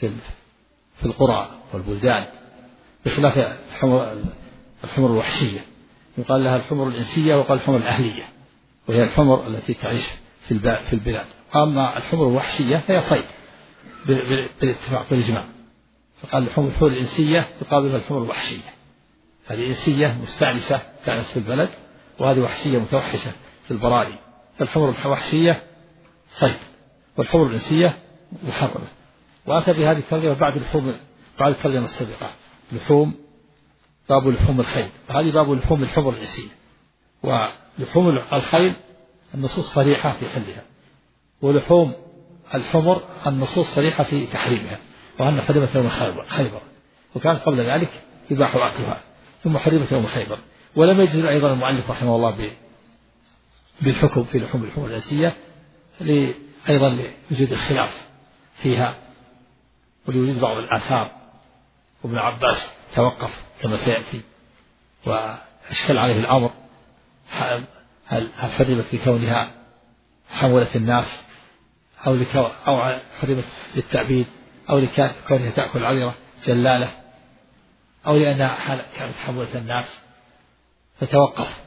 في القرى والبلدان بخلاف الحمر الوحشية يقال لها الحمر الإنسية وقال الحمر الأهلية وهي الحمر التي تعيش في البلاد. أما الحمر الوحشية فهي صيد بالاتفاق بالإجماع. فقال الحمر الإنسية تقابلها الحمر الوحشية. هذه إنسية مستعنسة تعنس في البلد وهذه وحشية متوحشة في البراري. فالحمر الوحشية صيد والحمر الإنسية محرمة. وأتى بهذه الترجمة بعد الترجمة السابقة لحوم باب لحوم الخيل. وهذه باب لحوم الحمر الإنسية. ولحوم الخيل النصوص صريحة في حلها ولحوم الحمر النصوص صريحة في تحريمها وأن حرمت يوم خيبر وكان قبل ذلك يباح أكلها ثم حرمت يوم خيبر. ولم يجزم أيضا المؤلف رحمه الله بالحكم في لحوم الحمر الإنسية أيضا لوجود الخلاف فيها ولوجود بعض الآثار. وابن عباس توقف كما سيأتي وأشكل عليه الأمر هل حرمت لكونها حولت الناس أو حرمت للتعبيد أو لكونها تأكل عذرة جلالة أو لأنها كانت حولت الناس فتوقف.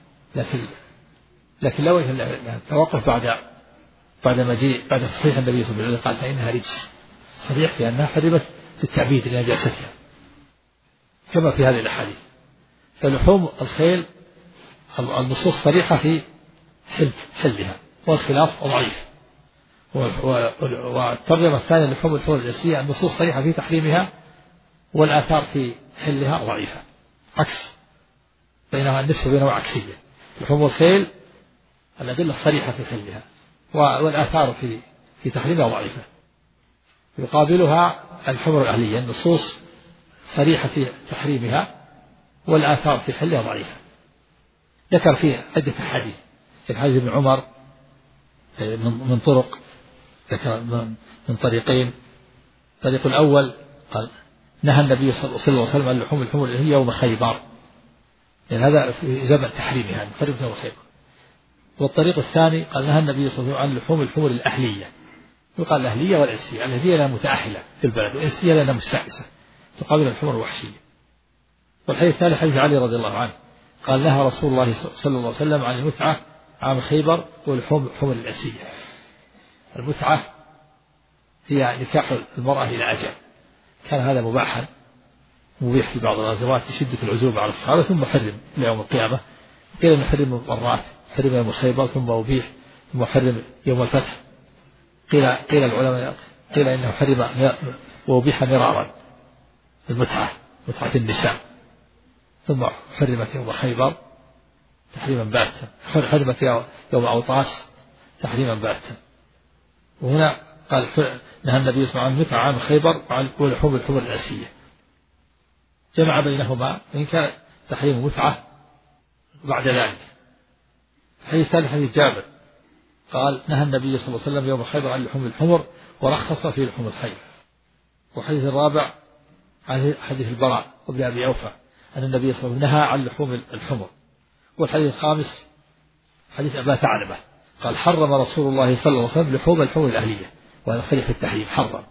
لكن لو توقف بعد تصريح النبي صلى الله عليه وسلم قال فإنها رجس صريح لأنها حرمت للتعبيد لنجاستها كما في هذه الأحاديث. فلحوم الخيل النصوص صريحة في حلها والخلاف ضعيف. والترجمة الثانية لحوم الحمر الإنسية النصوص صريحة في تحريمها والآثار في حلها ضعيفة عكس بينها النسبة بينها عكسية. لحوم الخيل الأدلة صريحة في حلها والآثار في تحريمها ضعيفة. يقابلها الحمر الأهلية النصوص صريحة في تحريمها والآثار في حلها ضعيفة. ذكر فيه عدة أحاديث في حديث ابن عمر من طرق ذكر من طريقين. الطريق الأول قال نهى النبي صلى الله عليه وسلم عن لحوم الحمر الأهلية يوم خيبر يعني هذا في زمن تحريمها حرمت يوم خيبر. والطريق الثاني قال نهى النبي صلى الله عليه وسلم عن لحوم الحمر الأهلية يقال الأهلية والإنسية. الأهلية لها متأهلة في البلد، والإنسية لها مستأنسة تقابل الحمر الوحشية. والحديث الثالث حديث علي رضي الله عنه قال نهى رسول الله صلى الله عليه وسلم عن المتعة عام خيبر والحمر الأسية. المتعة هي نكاح المرأة إلى أجل، كان هذا مبيح في بعض الغزوات لشدة العزوبة على الصحابة، ثم حرم إلى يوم القيامة. قيل أنه حرم مرات، حرم يوم خيبر ثم أبيح، ثم حرم يوم الفتح. قيل العلماء قيل إنه حرم وأبيح مرارا متعة النساء، ثم حرمت يوم خيبر تحريما باتا، حرمت يوم أوطاس تحريما باتا. وهنا قال نهى النبي صلى الله عليه وسلم عن متعة عام خيبر والحمر الأسية، جمع بينهما إن كان تحريم متعة بعد ذلك. الحديث الثالث حديث جابر قال نهى النبي صلى الله عليه وسلم يوم خيبر عن لحوم الحمر ورخص في لحوم الخيل. والحديث الرابع حديث البراء وابن أبي أوفى أن النبي صلى الله عليه وسلم نهى عن لحوم الحمر. والحديث الخامس حديث أبا ثعلبة قال حرم رسول الله صلى الله عليه وسلم لحوم الحمر الأهلية، وهذا صريح التحريم حرم.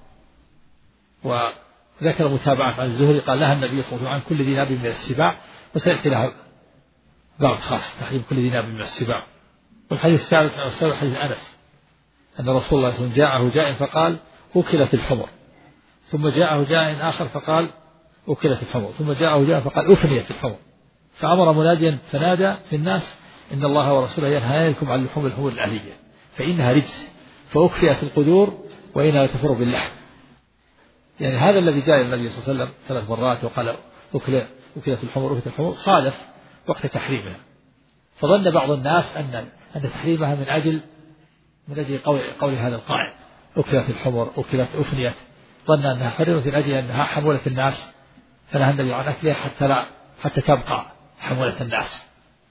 وذكر متابعة عن الزهري قال نهى النبي صلى الله عليه وسلم عن كل ذي ناب من السباع، وسيأتي لها بعض خاص تحريم كل ذي ناب من السباع. والحديث السادس عن السابع حديث أنس أن رسول الله صلى الله عليه وسلم جاءه جاء فقال أكلت الحمر، ثم جاءه جاء آخر فقال أكلت الحمر، ثم جاءه جاء فقال أفنيت الحمر، فأمر مناديا فنادى في الناس إن الله ورسوله ينهيانكم عن لحوم الحمر الأهلية فإنها رجس، فأكفئت القدور وإنها تفر باللحم. يعني هذا الذي جاء النبي صلى الله عليه وسلم 3 مرات وقال أكلت الحمر صادف وقت تحريمها، فظن بعض الناس أن تحريمها من أجل قول هذا القائل أكلت الحمر أكلت أفنيت، ظن أنها حرمت من أجل أنها حمولت الناس، فنهى النبي عن أكلها حتى تبقى حمولة الناس.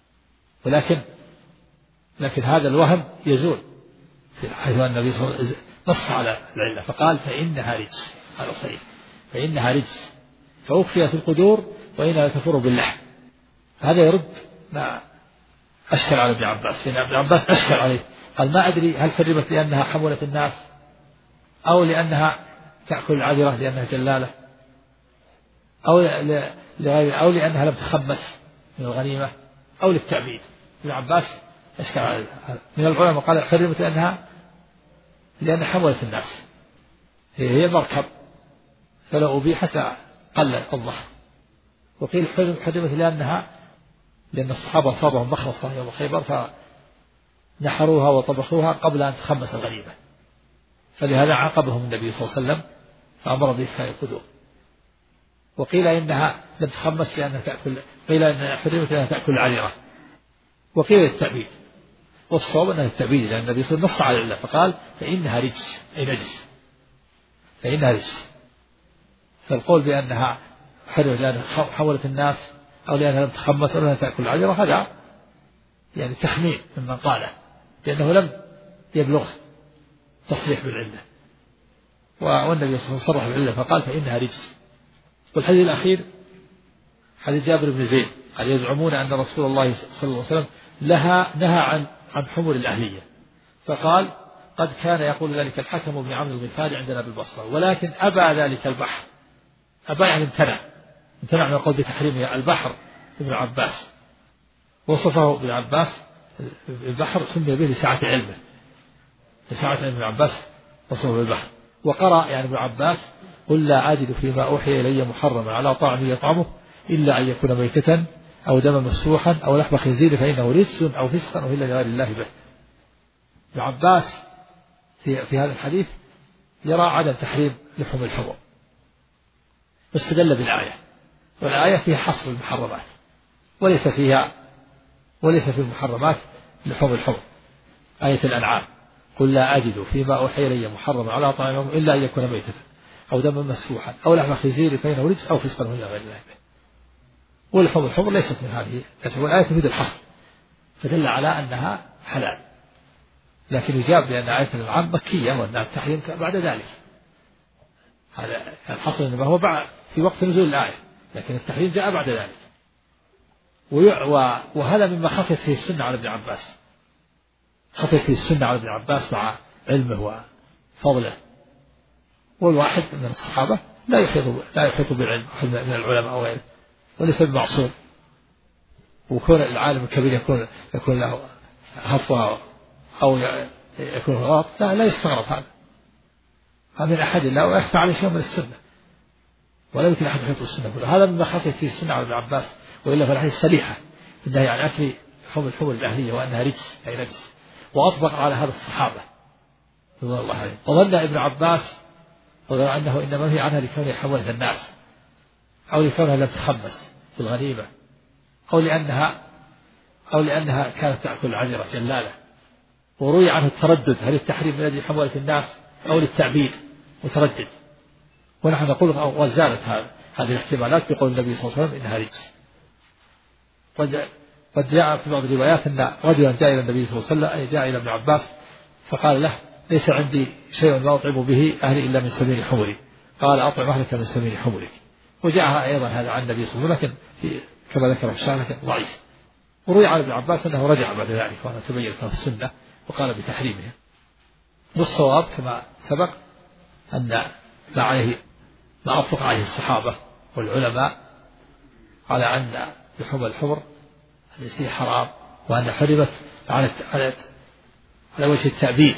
لكن هذا الوهم يزول في حيث النبي صلى الله عليه وسلم نص على العلة فقال فإنها رجس، هذا صحيح، فإنها رجس فأكفئت القدور وإنها تفر باللحم. هذا يرد ما أشكل على ابن عباس، فإن ابن عباس أشكل عليه قال ما أدري هل حرمت لأنها حمولت الناس أو لأنها تأكل العذرة لأنها جلالة أو لأنها لم تخمس من الغنيمة أو للتعبيد. ابن عباس أشكل على من العلماء قال حرمت لأنها حمولت الناس، هي مركب فلو أبيحت قل الظهر. وقيل حرمت لأن الصحابة أصابهم مخلصة يوم خيبر فنحروها وطبخوها قبل أن تخمس الغنيمة، فلهذا عاقبهم النبي صلى الله عليه وسلم فأمر بإخفاء القدور. وقيل إنها لم تخمس لأنها تأكل، قيل إنها حرمت لأنها تأكل العذرة، وقيل التعبيد، والصواب أنها التعبيد لأن النبي صلى الله عليه وسلم نص على الله فقال فإنها رجس أي نجس، فإنها رجس. فالقول بأنها حرمت لأنها حولت الناس أو لأنها لم تخمس أو لأنها تأكل العذرة هذا يعني تخمين ممن قاله، لأنه لم يبلغ تصريح بالعلة، والنبي صلى الله عليه وسلم صرح بالعلة فقال فإنها رجس. والحديث الأخير حديث جابر بن زيد قال يزعمون أن رسول الله صلى الله عليه وسلم نهى عن حمر الأهلية، فقال قد كان يقول ذلك الحكم بن عمرو الغفاري عندنا بالبصرة، ولكن أبى ذلك البحر، أبى يعني امتنع من القول بتحريم البحر. ابن عباس وصفه ابن عباس البحر سمي به لسعة علمه، لسعة علم ابن عباس وصفه بالبحر. وقرأ يعني ابن عباس قل لا أجد فيما أوحي إلي محرما على طاعم يطعمه إلا أن يكون ميتة أو دما مسفوحا أو لحم خنزير فإنه رجس أو فسقا أهل لغير الله به. ابن عباس في هذا الحديث يرى عدم تحريم لحوم الحمر، واستدل بالآية، والآية فيها حصر المحرمات وليس في المحرمات لحوم الحمر. آية الأنعام قل لا أجد فيما أوحي إلي محرما على طاعم إلا أن يكون ميتة أو دما مسفوحا أو لحم خنزير فإنه رجس أو فسقا أهل لغير الله به. واللحوم الحمر ليست من هذه، والآية تفيد الحصر فدل على أنها حلال، لكن يجاب بأن آية الأنعام مكية وأن التحريم بعد ذلك. هذا الحصر إنما هو في وقت نزول الآية، لكن التحريم جاء بعد ذلك. وهذا مما خفت فيه السنة على ابن عباس، خفت فيه السنة على ابن عباس مع علمه فضله. والواحد من الصحابة لا يحيط بالعلم من العلماء أو غيره، وليس بمعصوم. وكون العالم الكبير يكون له هفوة أو يكون غلط لا يستغرب هذا من أحد الله ويخفى عليه شيء من السنة، ولا يمكن أحد يحيط بالسنة كلها. هذا مما خفت فيه السنة على ابن عباس، وإلا فالحديث صريحة إنها يعني أكل الحمر الأهلية وأنها رجس أي نجس، وأطبق على هذا الصحابة رضي الله عليهم. وظن ابن عباس وظن أنه إنما هي عنها لكونها حمولة الناس، أو لكونها لم تخمس في الغنيمة، أو لأنها كانت تأكل عذرة جلالة. وروي عنه التردد، هل التحريم من أجل حمولة الناس أو للتعبيد، متردد. ونحن نقول وزالت هذه الاحتمالات بقول النبي صلى الله عليه وسلم إنها رجس. قد جاء في بعض الروايات أن رجلا جاء إلى النبي صلى الله عليه وسلم، أي جاء إلى ابن عباس فقال له: ليس عندي شيء لا أطعم به أهلي إلا من سمين حمري. قال: أطعم أهلك من سمين حمرك. وجاء أيضا هذا عن النبي صلى الله عليه وسلم، لكن كما ذكر في الشارع لكن ضعيف. وروي عن ابن عباس أنه رجع بعد ذلك وأنا تبين في السنة وقال بتحريمها. والصواب كما سبق أن ما أطلق عليه الصحابة والعلماء على أن لحوم الحمر التي حرام، وأن حرمت على وجه التعبيد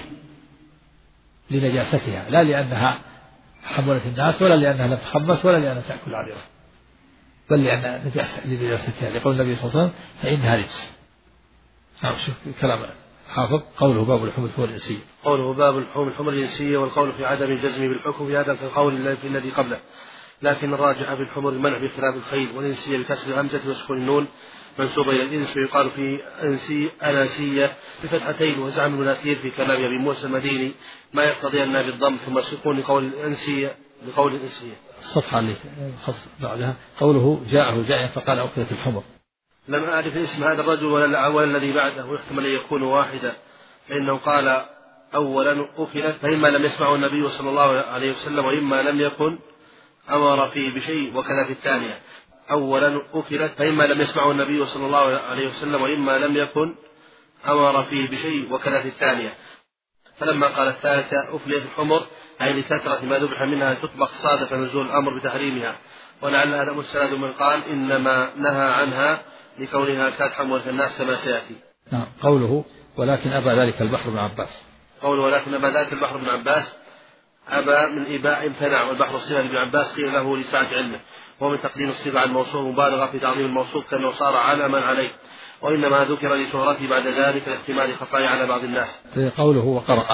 لنجاستها، لا لأنها حملت الناس ولا لأنها لم تخمس ولا لأنها تأكل عذرة، بل لأن لنجاستها، لقول النبي صلى الله عليه وسلم: فإنها رجس. شوف كلام حافظ. قوله باب اللحوم الحمر الإنسية. قوله باب اللحوم الحمر الإنسية، والقول في عدم الجزم بالحكم في هذا كقول في الذي قبله، لكن الراجح في الحمر المنع بخلاف الخيل، والإنسية بكسر الهمزة وسكون النون منسوبة إلى الإنس، ويقال في أنسية بفتحتين. وزعم المناثير في كلام أبي موسى المديني ما يقتضي أنها بالضم ثم السكون لقول الأنسية بقول الإنسية. الصفحة اللي خص بعدها قوله جاءه جائع فقال: أكلت الحمر. لم أعرف اسم هذا الرجل ولا الذي بعده، ويحتمل أن يكون واحدا، فإنه قال: أولا أكلت، فإما لم يسمعه النبي صلى الله عليه وسلم، وإما لم يكن أمر فيه بشيء، وكذا في الثانية. أولا أكلت، فإما لم يسمعه النبي صلى الله عليه وسلم، وإما لم يكن أمر فيه بشيء، وكذا في الثانية. فلما قال الثالثة أفليت الحمر، أي لكثرة ما ذبح منها تطبخ، صادف نزول الأمر بتحريمها. ولعل هذا مستند من قال إنما نهى عنها لكونها كانت حمولة الناس كما سيأتي. قوله ولكن أبى ذلك البحر بن عباس. قوله ولكن أبى ذلك البحر بن عباس، أبى من إباء امتنع، والبحر الصفة لابن عباس قيل له لسعة علمه، ومن تقديم الصفة على الموصوف مبالغة في تعظيم الموصوف كأنه صار علما عليه، وإنما ذكر لشهرته بعد ذلك لاحتمال خفاء على بعض الناس. قوله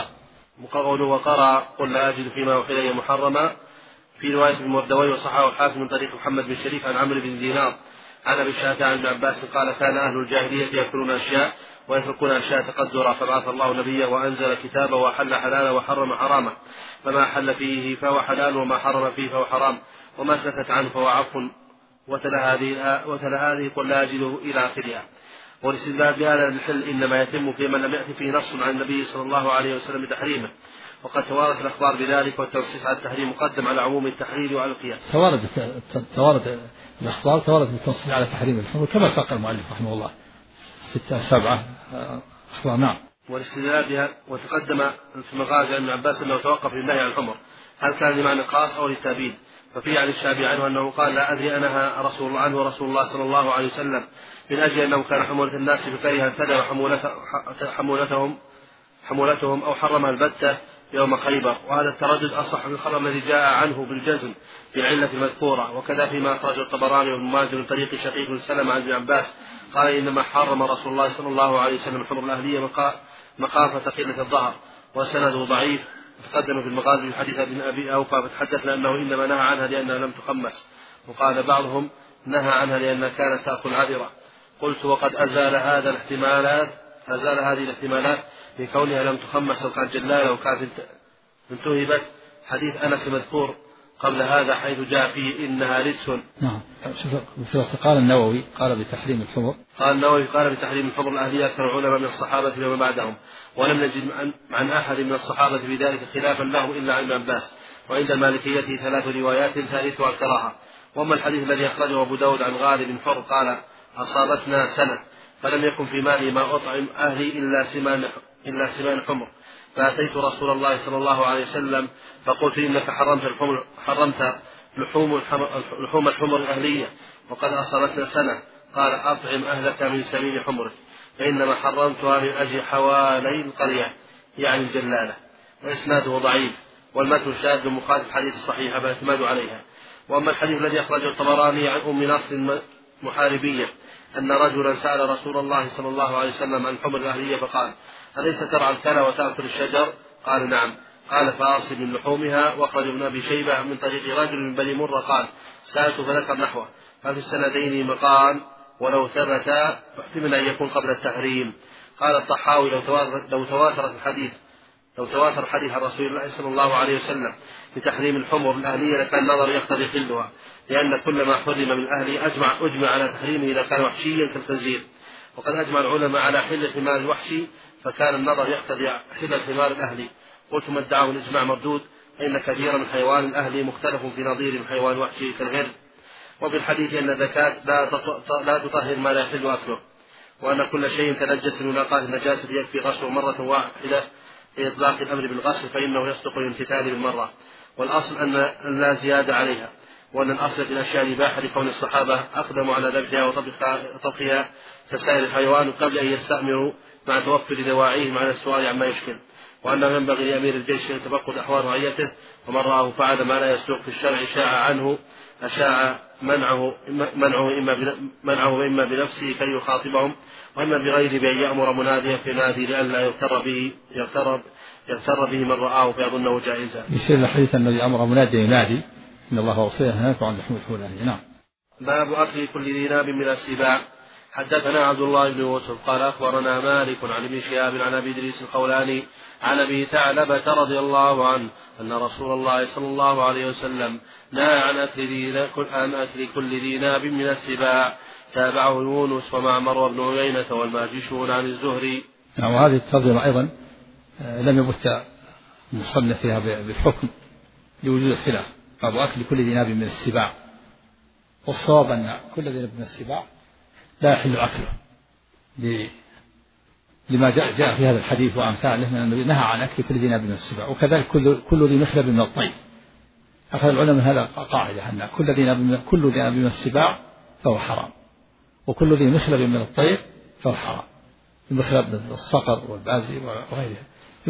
وقرأ قل لا أجد فيما أوحي إلي محرما، في رواية ابن مردوي وصححه الحاكم من طريق محمد بن شريف عن عمرو بن دينار عن أبي الشافعي عن ابن عباس قال: كان أهل الجاهلية يأكلون أشياء ويتركون أشياء تقدرا، فبعث الله نبيه وأنزل كتابه وأحل حلالا وحرم حراما، فما حل فيه فهو حلال، وما حرم فيه فهو حرام، وما سكت عنه فهو عفو. وتلا هذه قل لا أجد إلى آخرها. والاستدلال بهذا الحل إنما يتم في من لم يأتي فيه نص عن النبي صلى الله عليه وسلم بتحريمه، وقد توارت الأخبار بذلك، والتنصيص على التحريم مقدم على عموم التحرير وعلى القياس. توارد الأخبار بالتنصيص على تحريم الحمر كما ساق المؤلف رحمه الله 6-7 أخبار. نعم. والاستدلال بها وتقدم في مغازي عن ابن عباس أنه توقف للنهي عن الحمر، هل كان لمعنى خاص أو للتأبيد؟ ففي عن الشافعي عنه أنه قال: لا أدري أنها رسول الله صلى الله عليه وسلم من أجل أنه كان حمولة الناس فكره أن تدع حمولتهم أو حرمها البتة يوم خيبر. وهذا التردد أصح من الخبر الذي جاء عنه بالجزم بالعلة المذكورة. وكذا فيما أخرجه الطبراني وابن ماجه من طريق شقيق بن سلمة عن ابن عباس قال: إنما حرم رسول الله صلى الله عليه وسلم الحمر الأهلية مخافة قلة الظهر، وسنده ضعيف. تقدم في المغازي في حديث ابن أبي أوفى فتحدثنا أنه إنما نهى عنها لأنها لم تخمس، وقال بعضهم نهى عنها لأنها كانت تأكل عذرة. قلت: وقد أزال هذه الاحتمالات بكونها لم تخمس وكانت جلالة وكانت انتهبت حديث أنس المذكور قبل هذا حيث جاء فيه إنها رجس. نعم. قال النووي قال بتحريم الحمر الأهلية أكثر العلماء من الصحابة ومن بعدهم، ولم نجد عن أحد من الصحابة في ذلك خلافا له إلا عن ابن عباس. وعند المالكية 3 روايات ثالثها الكراهة. وأما الحديث الذي أخرجه أبو داود عن غالب بن حر قال: أصابتنا سنة فلم يكن في مالي ما أطعم أهلي إلا إلا سمان الحمر، فأتيت رسول الله صلى الله عليه وسلم فقلت إنك حرمت لحوم الحمر الأهلية وقد أصابتنا سنة. قال أطعم أهلك من سمين حمرك، فإنما حرمتها من أجل حوالي القرية يعني الجلالة. وإسناده ضعيف، والمتن شاذ مخالف الحديث الصحيح فالاعتماد عليها. وأما الحديث الذي أخرجه الطبراني عن أم نصر محاربية أن رجلا سأل رسول الله صلى الله عليه وسلم عن الحمر الأهلية فقال أليس ترعى الكلى وتأكل الشجر؟ قال نعم. قال فأصب من لحومها. وأخرج ابن أبي شيبة من طريق رجل من بني مرة قال سألت فذكر نحوه. ففي السندين مقال ولو ثبت احتمل أن يكون قبل التحريم. قال الطحاوي لو تواتر الحديث عن رسول الله صلى الله عليه وسلم بتحريم الحمر الأهلية لكان النظر يقتضي حلها، لأن كل ما حرم من الأهل أجمع على تحريمه إذا كان وحشيا كالخنزير، وقد أجمع العلماء على حل الحمار الوحشي فكان النظر يقتضي حل الحمار الأهلي. قلت من ادعوا الإجماع مردود، فإن كثيرا من حيوان الأهلي مختلف في نظير من حيوان وحشي كالغر. وفي الحديث أن الزكاة لا تطهر ما لا يحل أكله، وأن كل شيء تنجس من ملاقاة النجاسة يكفي غسله مرة واحدة لإطلاق الأمر بالغسل، فإنه يصدق الامتثال بالمرة، والأصل أن لا زيادة عليها، وأن الأصل في الأشياء الإباحة لكون الصحابة أقدموا على ذبحها وطبخها كسائر الحيوان قبل أن يستأمروا مع توفر دواعيهم على السؤال عما يشكل، وأنه ينبغي لأمير الجيش أن يتفقد أحوال رعيته، ومن رآه فعل ما لا يسوق في الشرع أشاع منعه إما بنفسه كي يخاطبهم، وإما بغيره بأن يأمر مناديا في نادي لئلا يغتر به من رآه فيظنه جائزا. يشير الحديث الذي أمر مناديا ينادي إن الله وصيه هناك عن لحوم الحمر. نعم. باب أكل كل ذي ناب من السباع. حدثنا عبد الله بن يوسف قال أخبرنا مالك عن ابن شهاب عن أبي إدريس الخولاني عن أبي ثعلبة رضي الله عنه أن رسول الله صلى الله عليه وسلم نهى عن أكل كل ذي ناب من السباع. تابعه يونس ومعمر وابن عيينة والماجشون عن الزهري. نعم. وهذه الترجمة أيضا لم يبت المصنف فيها بالحكم لوجود الخلاف. باب أكل كل ذي ناب من السباع، والصواب أن كل ذي ناب من السباع لا يحل أكله لما جاء في هذا الحديث وأمثاله من النبي نهى عن أكل كل ذي ناب من السباع. وكذلك كل ذي مخلب من الطير. أخذ العلماء من هذا قاعدة أن كل ذي ناب من السباع فهو حرام، وكل ذي مخلب من الطير فهو حرام. المخلب من الصقر والبازي وغيرها.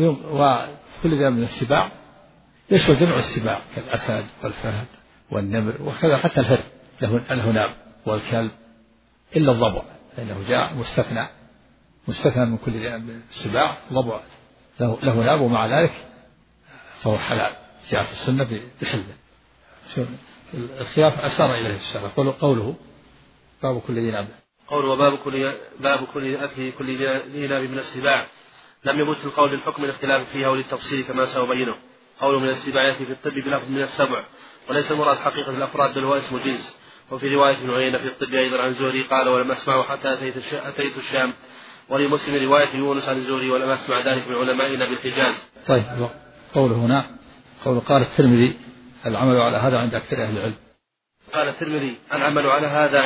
وكل ذي من السباع يشمل جميع السباع كالأسد والفهد والنمر وكذا، حتى الهر له ناب، والكلب إلا الضبع لأنه جاء مستثنى من كل ذي من السباع. ضبع له ناب ومع ذلك فهو حلال، جاءت السنة بحله. الخلاف أشار إليه الشرع. قوله باب كل ذي ناب، قوله باب كل أكل كل ذي ناب من السباع لم يبت القول للحكم الاختلاف فيها وللتفصيل كما سأبينه. قوله من السباع يأتي في الطب بلفظ من السبع، وليس المراد حقيقة الأفراد بل هو اسم جنس. وفي رواية ابن عيينة في الطب أيضا عن زهري قال ولم أسمعه حتى أتيت الشام. ولمسلم رواية يونس عن الزهري ولم أسمع ذلك من علمائنا بالحجاز. طيب. قوله هنا قال الترمذي العمل على هذا عند أكثر أهل العلم. قال الترمذي العمل على هذا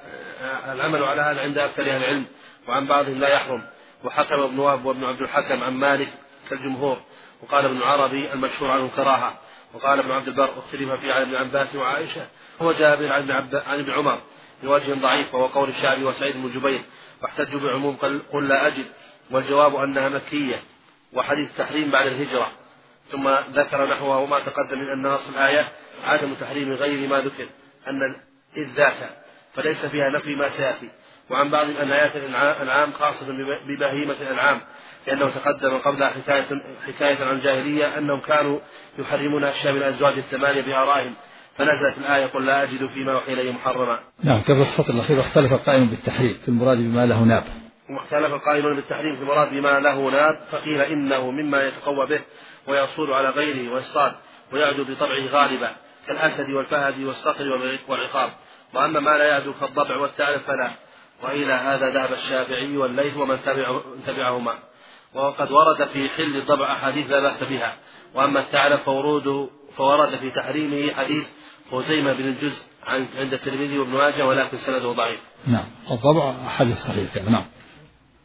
عند أكثر أهل العلم، وعن بعضهم لا يحرم. وحكم ابن وهب وابن عبد الحكم عن مالك كالجمهور. وقال ابن عربي المشهور عنه كراهة. وقال ابن عبد البر اختلف فيه عن ابن عباس وعائشة وجابر عن ابن عمر بوجه ضعيف، وهو قول الشعبي وسعيد بن جبير، واحتجوا بعموم قل لا أجد، والجواب أنها مكية وحديث تحريم بعد الهجرة. ثم ذكر نحوه وما تقدم من أن أصل الآية عدم تحريم غير ما ذكر أن إذ ذاك، فليس فيها نفي ما سيأتي. وعن بعض أن آيات الأنعام خاصة ببهيمة الأنعام، لأنه تقدم قبلها حكاية عن الجاهلية أنهم كانوا يحرمون أشياء من الأزواج الثمانية بآرائهم، فنزلت الآية قل لا أجد فيما أوحي إلي محرما. نعم. كيف السطر الأخير واختلف القائل بالتحريم في المراد بما له ناب. واختلف القائلون بالتحريم في المراد بما له ناب، فقيل إنه مما يتقوى به ويصول على غيره ويصطاد ويعدو بطبعه غالبا كالأسد والفهد والصقر والعقاب، وأما ما لا يعدو كالضبع والثعلب فلا. وإلى هذا ذهب الشافعي والليث ومن تبعهما. وقد ورد في حل الضبع أحاديث لا بأس بها، وأما الثعلب فورد في تحريمه حديث خزيمة بن الجزء عند الترمذي وابن ماجه ولكن سنده ضعيف. نعم. الضبع حديث صحيح. نعم.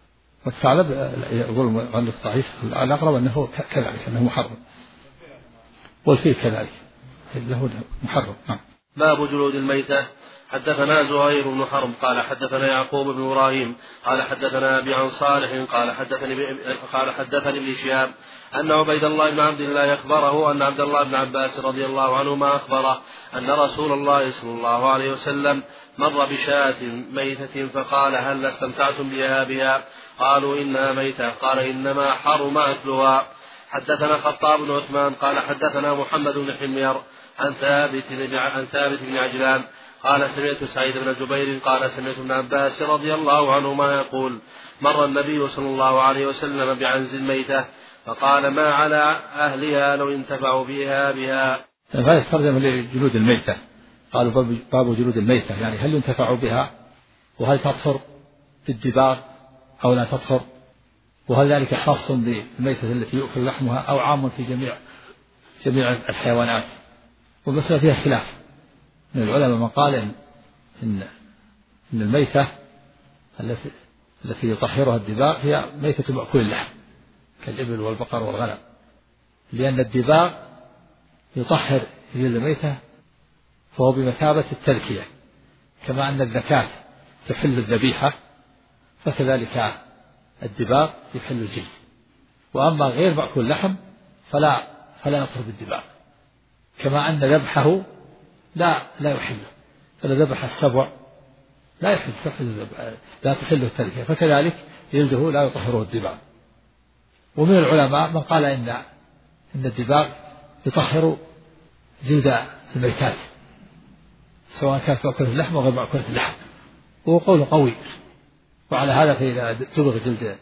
والثعلب يقول المؤلف ضعيف، الأقرب أنه كذلك أنه محرم، والفيل كذلك له محرم. نعم. باب جلود الميتة. حدثنا زهير بن حرب قال حدثنا يعقوب بن إبراهيم قال حدثنا أبي عن صالح قال حدثني ابن شهاب أن عبيد الله بن عبد الله أخبره أن عبد الله بن عباس رضي الله عنهما أخبره أن رسول الله صلى الله عليه وسلم مر بشاة ميتة فقال هل استمتعتم بها؟ قالوا إنها ميتة. قال إنما حرم أكلها. حدثنا خطاب بن عثمان قال حدثنا محمد بن حمير عن ثابت بن عجلان قال سمعت سعيد بن جبير قال سمعت ابن عباس رضي الله عنهما يقول مر النبي صلى الله عليه وسلم بعنز الميتة فقال ما على أهلها لو انتفعوا بها. هذا ترجم لجلود الميتة. قالوا باب جلود الميتة، يعني هل ينتفع بها، وهل تطهر بالدباغ أو لا تطهر، وهل ذلك خاص بالميتة التي يؤكل لحمها أو عام في جميع الحيوانات. والمسألة فيها خلاف من العلماء، من قال إن الميتة التي يطهرها الدباغ هي ميتة مأكول اللحم كالإبل والبقر والغنم، لأن الدباغ يطهر جلد الميتة فهو بمثابة التذكية، كما أن الذكاة تحل الذبيحة فكذلك الدباغ يحل الجلد. وأما غير مأكول لحم فلا يطهر بالدباغ، كما أن ذبحه لا يحله، فلا ذبح السبع لا تحله التذكية، فكذلك جلده لا يطهره الدباغ. ومن العلماء من قال إن الدباغ يطهر جلد الميتات سواء كانت مأكولة اللحم أو غير مأكولة اللحم، وهو قول قوي. وعلى هذا فإذا دبغ جلد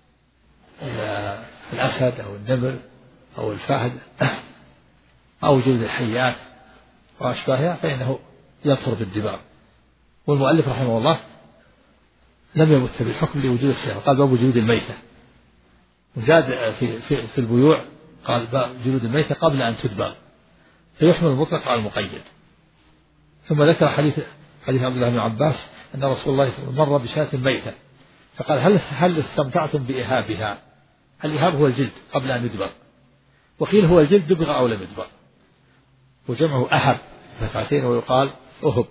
الأسد أو النمر أو الفهد أو جلد الحيات وأشباهها فإنه يطهر بالدباغ. والمؤلف رحمه الله لم يمت بالحكم لوجود الخلاف، قال باب جلود الميتة، وزاد في البيوع قال باب جلود الميتة قبل أن تدبغ، فيحمل المطلق على المقيد. ثم ذكر حديث عبد الله بن عباس أن رسول الله صلى الله عليه وسلم مر بشاة ميتة فقال هل استمتعتم بإهابها؟ الإهاب هو الجلد قبل أن يدبغ، وقيل هو الجلد دبغ أو لم يدبغ، وجمعه أهب دفعتين ويقال أهب،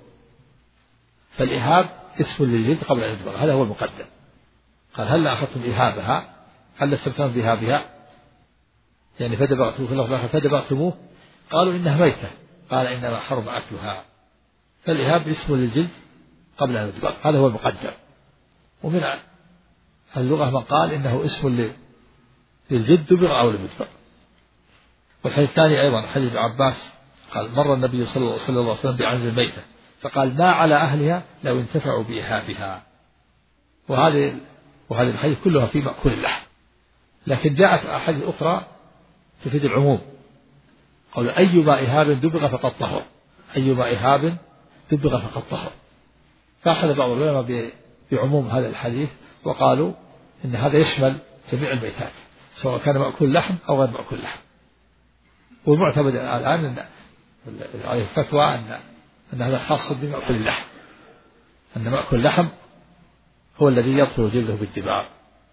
فالإهاب اسم للجلد قبل أن يدبغ، هذا هو المقدم. قال هل أخذتم إهابها؟ هل استمتعتم بإهابها؟ يعني فدبغتموه؟ قالوا إنها ميتة، قال إنما حرم أكلها، فالإهاب اسم للجلد قبل أن يدبغ، هذا هو المقدم. ومن اللغة من قال إنه اسم للجلد دبغ أو لم يدبغ. والحديث الثاني أيضا حديث ابن عباس قال مر النبي صلى الله عليه وسلم بعنز الميتة فقال ما على أهلها لو انتفعوا بإهابها. وهذه الحديث كلها في مأكول اللحم، لكن جاءت أحاديث أخرى تفيد العموم، قال أيما إهاب دبغ فقد طهر، أيما إهاب دبغ فقد طهر. فأخذ بعض العلماء بعموم هذا الحديث وقالوا إن هذا يشمل جميع الميتات سواء كان مأكول لحم أو غير مأكول لحم. والمعتمد الآن أن الفتوى أن هذا خاص بمأكول اللحم، أن مأكول اللحم هو الذي يطهر جلده بالدباغ.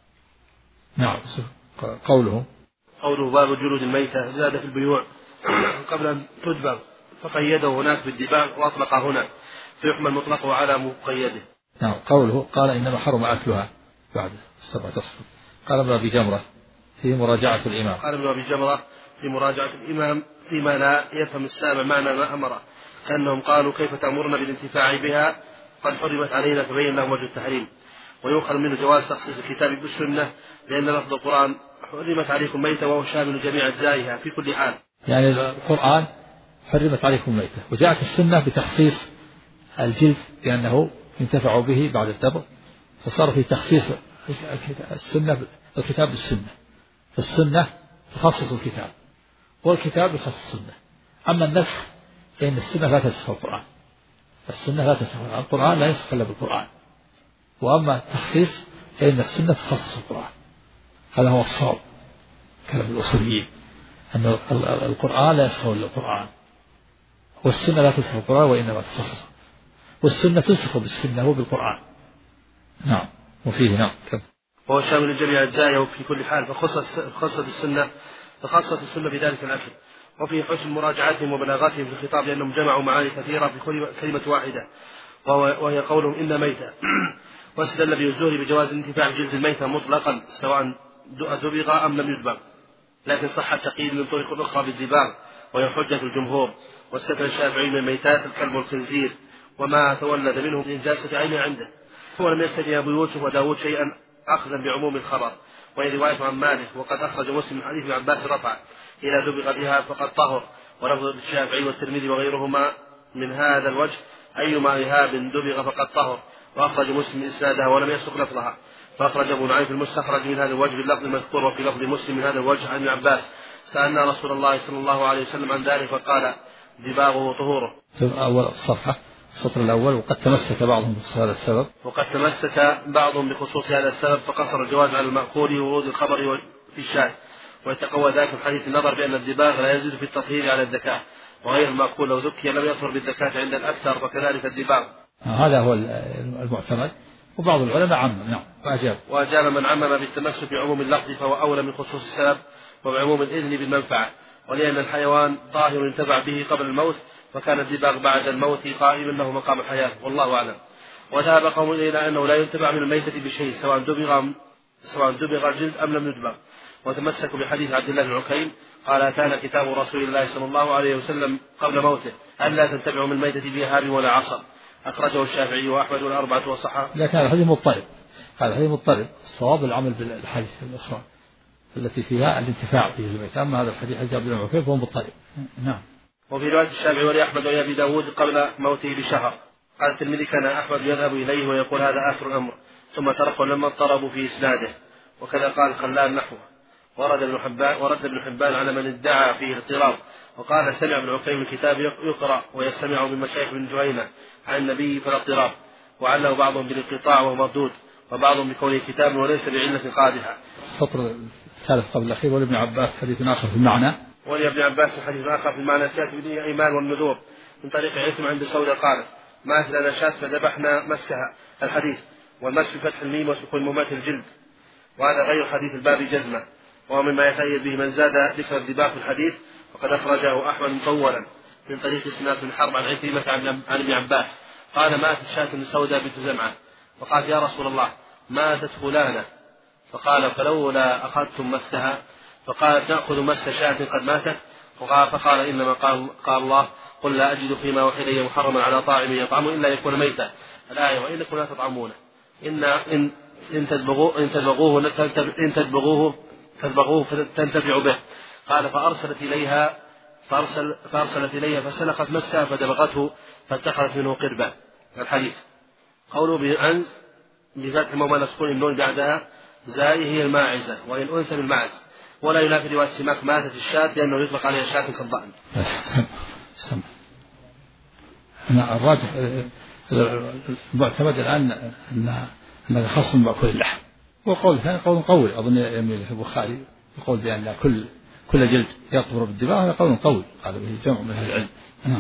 نعم. قوله باب جلود الميتة زاد في البيوع قبل أن تدبغ فقيده هناك بالدباغ وأطلق هنا فيحمل مطلقه على مقيده. نعم. قوله قال إنما حرم أكلها بعد 7 أسطر. قال ابن أبي جمرة في مراجعة الإمام، قال ابن أبي جمرة في مراجعة الإمام فيما لا يفهم السامع معنى ما أمره، كأنهم قالوا كيف تأمرنا بالانتفاع بها قد حرمت علينا، فبين لهم وجه التحريم. ويؤخذ منه جواز تخصيص الكتاب بالسنة لأن لفظ القرآن حرمت عليكم ميتة وهو شامل جميع أجزائها في كل حال، يعني القرآن حرمت عليكم ميتة، وجاءت السنة بتخصيص الجلد لأنه ينتفع به بعد الدبغ، فصار في تخصيص الكتاب بالسنة، فالسنة تخصص الكتاب والكتاب يخصص السنة. أما النسخ فإن السنة لا تنسخ القرآن، السنة لا تنسخ القرآن، لا ينسخ إلا بالقرآن. وأما التخصيص فإن السنة تخصص القرآن، هذا هو الصواب كلام الأصوليين، أن القرآن لا ينسخ إلا القرآن، والسنة لا تنسخ القرآن وإنما تخصص، والسنة تنسخ بالسنة وبالقرآن. نعم. وفيه نعم. وهو شامل لجميع أجزائه في كل حال، فخصت السنة بذلك الأكل. وفي حسن مراجعتهم وبلاغتهم في الخطاب لأنهم جمعوا معاني كثيرة في كلمة واحدة، وهي قولهم إن ميتة. واستدل به الزهري بجواز الانتفاع بجلد الميتة مطلقا سواء دبغ أم لم يدبغ، لكن صح التقييد من طريق أخرى بالدباغ وهي حجة الجمهور. واستدل الشافعي من الميتات الكلب والخنزير وما تولد منه من نجاسة عين عنده. ولم يستدل أبو يوسف وداود شيئا أخذا بعموم الخبر، وهي رواية عن مالك. وقد أخرج مسلم من حديث ابن عباس رفع إلى دبغ بها فقد طهر، ولفظ الشافعي والترمذي وغيرهما من هذا الوجه أيما إهاب دبغ فقد طهر. وأخرج مسلم إسنادها ولم يسق لفظها، فأخرج أبو نعيم في المستخرج من هذا الوجه باللفظ المذكور. وفي لفظ مسلم من هذا الوجه عن ابن عباس سألنا رسول الله صلى الله عليه وسلم عن ذلك فقال دباغه طهوره. أول الصفحة السطر الأول. وقد تمسك بعضهم بخصوص هذا السبب فقصر الجواز على المأكول ورود الخبر في الشاة، ويتقوى ذلك من حديث النظر بأن الدباغ لا يزيد في التطهير على الذكاء، وغير المأكول لو ذكي لم يطهر بالذكاء عند الأكثر، وكذلك الدباغ. هذا هو المعتمد. وبعض العلماء عمم. نعم. وأجاب من عمم بالتمسك بعموم اللفظ فهو أولى من خصوص السبب وبعموم الإذن بالمنفعة، ولأن الحيوان طاهر ينتفع به قبل الموت، فكان الدباغ بعد الموت قائما له مقام الحياة، والله أعلم. وذهب قوم إلى أنه لا ينتفع من الميتة بشيء سواء دبغ الجلد أم لم يدبغ، وتمسكوا بحديث عبد الله بن عكيم قال أتانا كتاب رسول الله صلى الله عليه وسلم قبل موته ألا تنتفعوا من الميتة بإهاب ولا عصر. أخرجه الشافعي وأحمد والأربعة وصححه. لكن هذا حديث مضطرب. الصواب العمل بالحديث الأخرى التي فيها الانتفاع به الميت. أما هذا الحديث عبد الله بن عكيم فهو مضطرب. نعم. وفي رواية الشافعي ولأحمد ولأبي داود قبل موته بشهر. قال الترمذي كان أحمد يذهب إليه ويقول هذا آخر الأمر، ثم تركه لما اضطربوا في إسناده. وكذا قال خلال نحوه. ورد ابن حبان على من ادعى فيه الاضطراب، وقال سمع ابن عكيم الكتاب يقرأ ويستمع من مشايخ بن جهينة عن النبي فلا اضطراب، وعله بعضهم بالانقطاع وهو مردود، وبعضهم بكونه كتاب وليس بعلة قادحة. السطر الثالث قبل الأخير. ولابن عباس حديث آخر في المعنى. ولابن عباس حديث آخر في المعنى سيأتي به الأيمان والنذور من طريق عثم عند سودة قالت مات لنا شاة فذبحنا مسكها. الحديث والمسك بفتح الميم وسكون ممات الجلد، وهذا غير حديث الباب جزمة، ومما يتأيد به من زاد ذكر الذباح في الحديث، وقد أخرجه أحمد مطولا من طريق سماك بن حرب عن عكرمة عن ابن عباس قال ماتت شاة سوداء بنت زمعة، فقال يا رسول الله ماتت فلانة، فقال فلولا أخذتم مسكها، فقال نأخذ مسك شاة قد ماتت، فقال إنما قال الله قل لا أجد فيما أوحي إلي محرما على طاعم يطعمه إلا يكون ميتا. الآية وإنكم لا تطعمونه إن تدبغوه فتنتفع به. قال فأرسلت إليها فسلخت مسكها فدبغته فاتخذت منه قربا. الحديث قوله بعنز بفتح موضع سكون النون بعدها زاي هي الماعزة، وإن أنثى بالمعز، ولا ينافي رواية سماك ماتت الشاة لأنه يطلق عليها شاة كالضأن. الراجح المعتمد الآن أن خاص بأكل اللحم. وقول ثاني قول قوي أظن يميل البخاري يقول بأن كل جلد يطهر بالدماء، هذا قول قوي هذا به جمع من أهل العلم.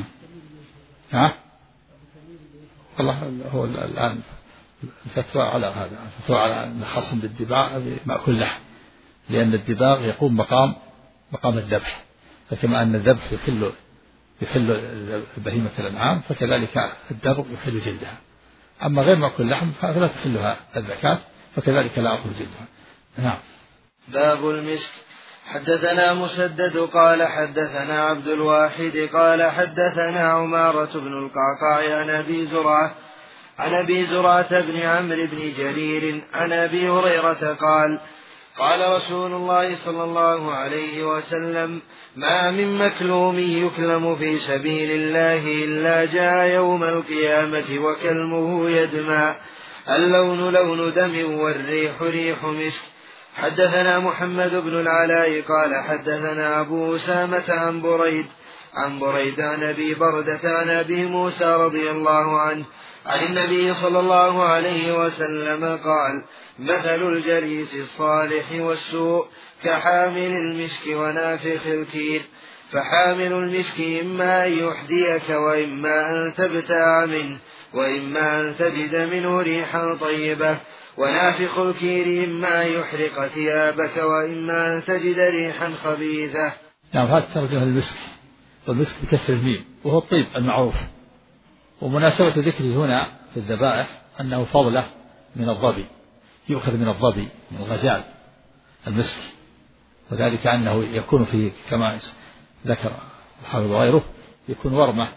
والله هو الآن الفتوى على هذا، الفتوى على أن خاص بالدباغ بمأكل لحم، لأن الدباغ يقوم مقام الذبح، فكما أن الذبح يحل بهيمة الأنعام فكذلك الدبغ يحل جلدها. أما غير مأكل لحم فلا تحلها الزكاة، فكذلك لا أكل جلدها. نعم. باب المسك. حدثنا مسدد قال حدثنا عبد الواحد قال حدثنا عمارة بن القعقاع عن أبي زرعة بن عمرو بن جرير عن أبي هريرة قال قال رسول الله صلى الله عليه وسلم ما من مكلوم يكلم في سبيل الله إلا جاء يوم القيامة وكلمه يدمى، اللون لون دم والريح ريح مسك. حدثنا محمد بن العلاء قال حدثنا أبو أسامة عن بريد عن أبي بردة عن أبي موسى رضي الله عنه عن النبي صلى الله عليه وسلم قال مثل الجليس الصالح والسوء كحامل المسك ونافخ الكير، فحامل المسك إما أن يحديك وإما أن تبتاع منه وإما أن تجد منه ريحا طيبة، ونافخ الكير إما يحرق ثيابك وإما أن تجد ريحا خبيثة. نعم، هذا ترجمة المسك، والمسك بكسر الميم وهو الطيب المعروف. ومناسبة ذكره هنا في الذبائح أنه فضله من الظبي، يؤخذ من الظبي من الغزال المسك، وذلك أنه يكون فيه كما ذكر الحافظ وغيره يكون ورمة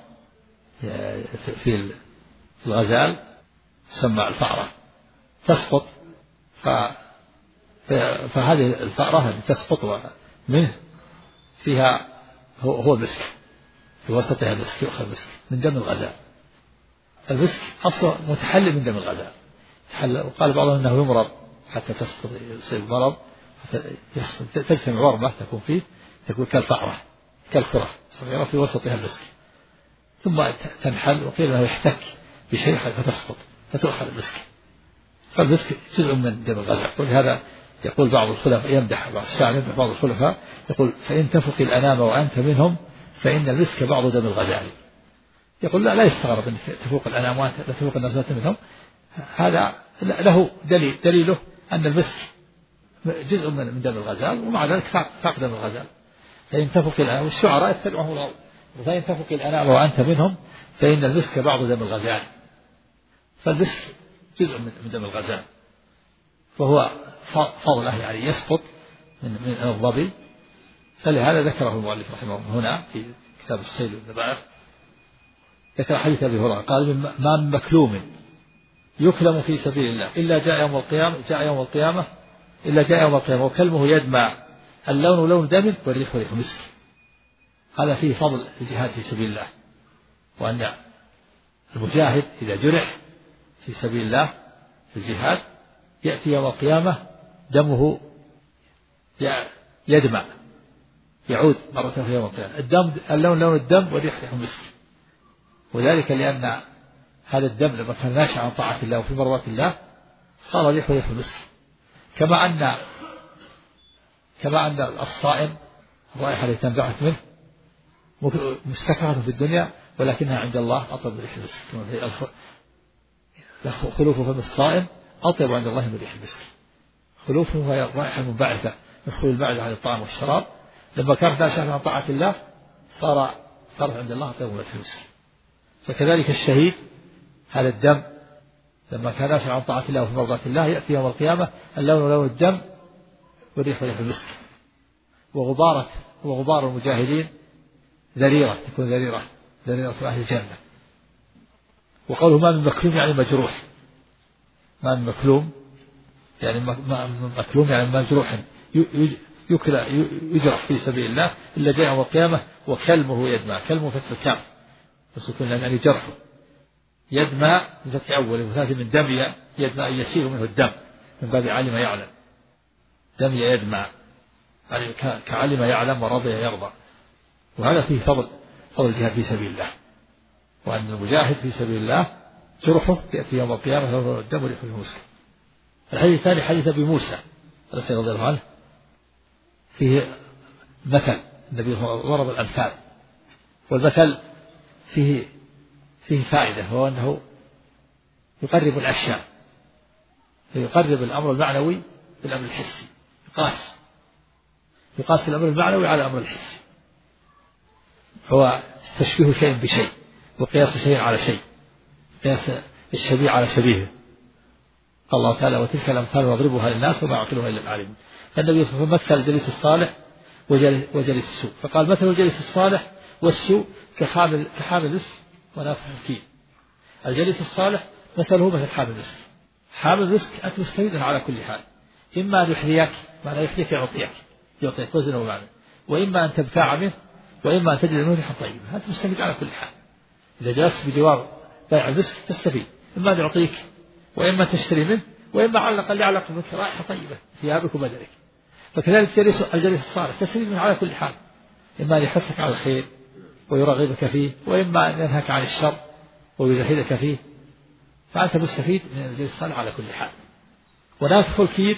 في الغزال تسمى الفأرة تسقط، فهذه الفأرة التي تسقط منه فيها هو المسك، في وسطها المسك، يؤخذ مسك من دم الغزال. المسك أصلا متحلل من دم الغزال، وقال بعضهم أنه يمرض حتى تسقط، يصير مرض تجتمع ورمة تكون فيه، تكون كالفأرة كالكرة صغيرة في وسطها المسك، ثم تنحل، وقيل انه يحتك بشيء فتسقط فتؤخذ المسك. فالمسك جزء من دم الغزال. ولهذا يقول بعض الخلفاء، يمدح بعض الشاعر، يمدح بعض الخلفاء يقول: فإن تفق الأنام وأنت منهم فإن المسك بعض دم الغزال. يقول لا يستغرب أن تفوق الأنام وأنت لا تفوق الناس وأنت منهم، هذا له دليله أن المسك جزء من دم الغزال، ومع ذلك فاق دم الغزال. فإن تفق الأنام، والشعراء يتبعه الغول، فإن تفق الأنام وأنت منهم فإن المسك بعض دم الغزال. فالمسك جزء من دم الغزال، فهو فضله يعني يسقط من الظبي. فلهذا ذكره المؤلف رحمه الله هنا في كتاب الصيد والذبائح، ذكر حديث أبي هريرة قال: ما من مكلوم يكلم في سبيل الله إلا جاء يوم القيامة وكلمه يدمع، اللون لون دم والريح ريح مسك. هذا فيه فضل الجهاد في سبيل الله، وأن المجاهد إذا جرح في سبيل الله في الجهاد يأتي يوم القيامة دمه يدمع، يعود مرة في يوم القيامة. اللون لون الدم والريح ريح مسك، وذلك لأن هذا الدم لما كان ناشئ عن طاعة الله وفي مرضات الله صار ريح مسك. كما أن الصائم الرائحة التي تنبعث منه مستكرهة في الدنيا، ولكنها عند الله أطيب من ريح المسك. خلوف فم الصائم أطيب عند الله من ريح المسك. خلوفه هي الرائحة المنبعثة من خلو المعدة عن الطعام والشراب، لما كانت ناشئة عن طاعة الله صارت عند الله أطيب من ريح المسك. فكذلك الشهيد هذا الدم لما كان ناشئا عن طاعة الله وفي مرضات الله يأتي يوم القيامة اللون لون الدم والريح ريح المسك. وغبار المجاهدين ذريرة، تكون ذريرة أهل الجنة. وقوله ما من مكلوم يعني مجروح، ما من مكلوم يعني مكلوم يعني مجروح يجرح في سبيل الله إلا جاء يوم القيامة وكلمه يدمع. كلمه فتح الكاف وسكون يعني جرحه يدمع بفتح أول وثالث من دمية يدمع يسير منه الدم من باب علم يعلم. دمية يدمع يعني كعلم يعلم ورضي يرضى. وهذا فيه فضل الجهاد في سبيل الله، وأن المجاهد في سبيل الله جرحه يأتي يوم القيامة لون الدم وريح المسك. الحديث الثاني حديث أبي موسى رضي الله عنه، فيه مثل النبي ضرب الأمثال، والمثل فيه فائدة، هو أنه يقرب الأشياء، يقرب الأمر المعنوي بالأمر الحسي. يقاس الأمر المعنوي على الأمر الحسي، هو تشبيه شيء بشيء وقياس شيء على شيء، قياس الشبيه على شبيهه. قال الله تعالى: وتلك الأمثال نضربها للناس وما يعقلها إلا العالمون. فالنبي صلى الله عليه وسلم مثل الجليس الصالح وجليس السوء، فقال: مثل الجليس الصالح والسوء كحامل مسك ونافخ الكير. الجليس الصالح مثله مثل حامل مسك. حامل مسك أنت مستفيد على كل حال، إما أن يحذيك معنى يحذيك يعطيك وزنه ومعنى، وإما أن تبتاع منه، وإما أن تجد منه ريحا طيبة. أنت مستفيد على كل حال. إذا جلست بجوار بيع المسك تستفيد، إما أن يعطيك وإما تشتري منه، وإما على الأقل يعلق بك رائحة طيبة ثيابك وبدنك. فكذلك الجليس الصالح تستفيد منه على كل حال، إما أن يحثك على الخير ويرغبك فيه، وإما أن ينهاك عن الشر ويزهدك فيه. فأنت مستفيد من الجليس الصالح على كل حال. ونافخ الكير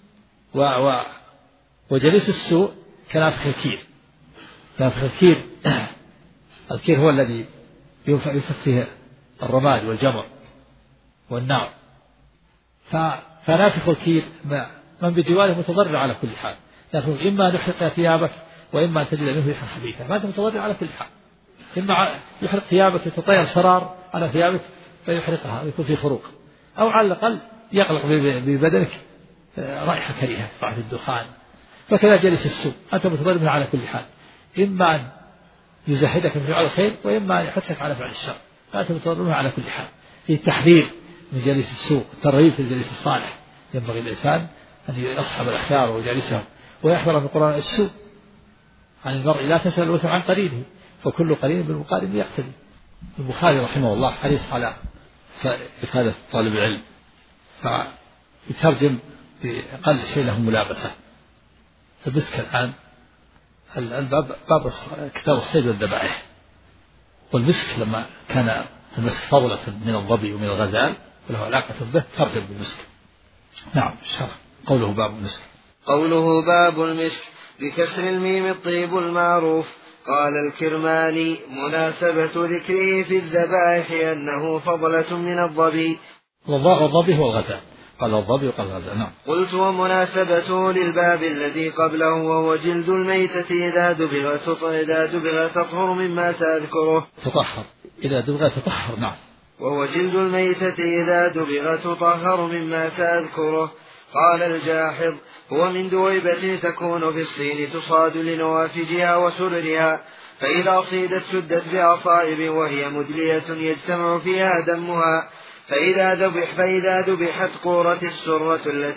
وجليس السوء كنافخ الكير. نافخ الكير هو الذي ينفخ فيه الرماد والجمر والنار. فناسخ الكير من بجواره متضرر على كل حال، لكن إما أن يحرق ثيابك وإما أن تجد منه ريحا خبيثة، فأنت متضرر على كل حال. إما يحرق ثيابك يتطير شرار على ثيابك فيحرقها ويكون في خروق، أو على الأقل يقلق ببدنك رائحة كريهة، رائحة الدخان. فكذا جلس السوء أنت متضرر على كل حال، إما أن يزهدك في فعل الخير وإما أن يحثك على فعل الشر، فأنت متضرر على كل حال. في التحذير من جليس السوء، الترغيب في الجليس الصالح. ينبغي الإنسان أن يصحب الأخيار ويجالسهم ويحذر من القرآن السوء عن المرء، لا تسأل الوسع عن قرينه فكل قرين بالمقارن يقتدي. البخاري رحمه الله حريص على إفادة طالب العلم، فيترجم بأقل شيء له ملابسة. فبسك الآن باب كتاب الصيد والذبائح، والمسك لما كان المسك فضلة من الظبي ومن الغزال وله علاقة به ترجم بالمسك. نعم الشرح. قوله باب المسك. قوله باب المسك بكسر الميم الطيب المعروف. قال الكرماني مناسبة ذكره في الذبائح أنه فضلة من الظبي. والظبي هو الغزال، قال الظبي وقال الغزال. نعم. قلت ومناسبته للباب الذي قبله وهو جلد الميتة إذا دبغ تطهر مما سأذكره. تطهر إذا دبغ تطهر. نعم. وهو جلد الميتة إذا دبغ تطهر مما سأذكره. قال الجاحظ هو من دويبة تكون في الصين تصاد لنوافجها وسررها، فإذا صيدت شدت بعصائب وهي مدلية يجتمع فيها دمها، فإذا ذبحت قورت السرة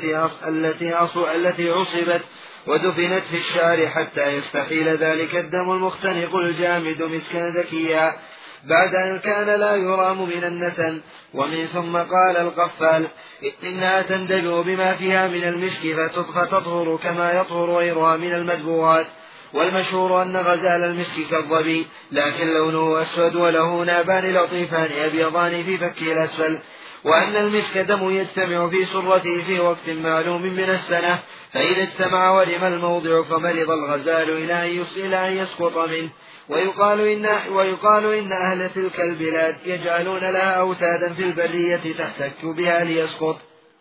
التي عصبت ودفنت في الشعر حتى يستحيل ذلك الدم المختنق الجامد مسكا ذكيا بعد أن كان لا يرام من النتن. ومن ثم قال القفال إنها تندلع بما فيها من المسك فتطهر كما يطهر غيرها من المدبوغات. والمشهور أن غزال المسك كالظبي، لكن لونه أسود وله نابان لطيفان أبيضان في فكه الأسفل، وأن المسك دم يجتمع في سرته في وقت معلوم من السنة، فإذا اجتمع ورم الموضع فمرض الغزال إلى أن يسقط منه. ويقال إن أهل تلك البلاد يجعلون لها أوتادا في البرية تحتك بها ليسقط.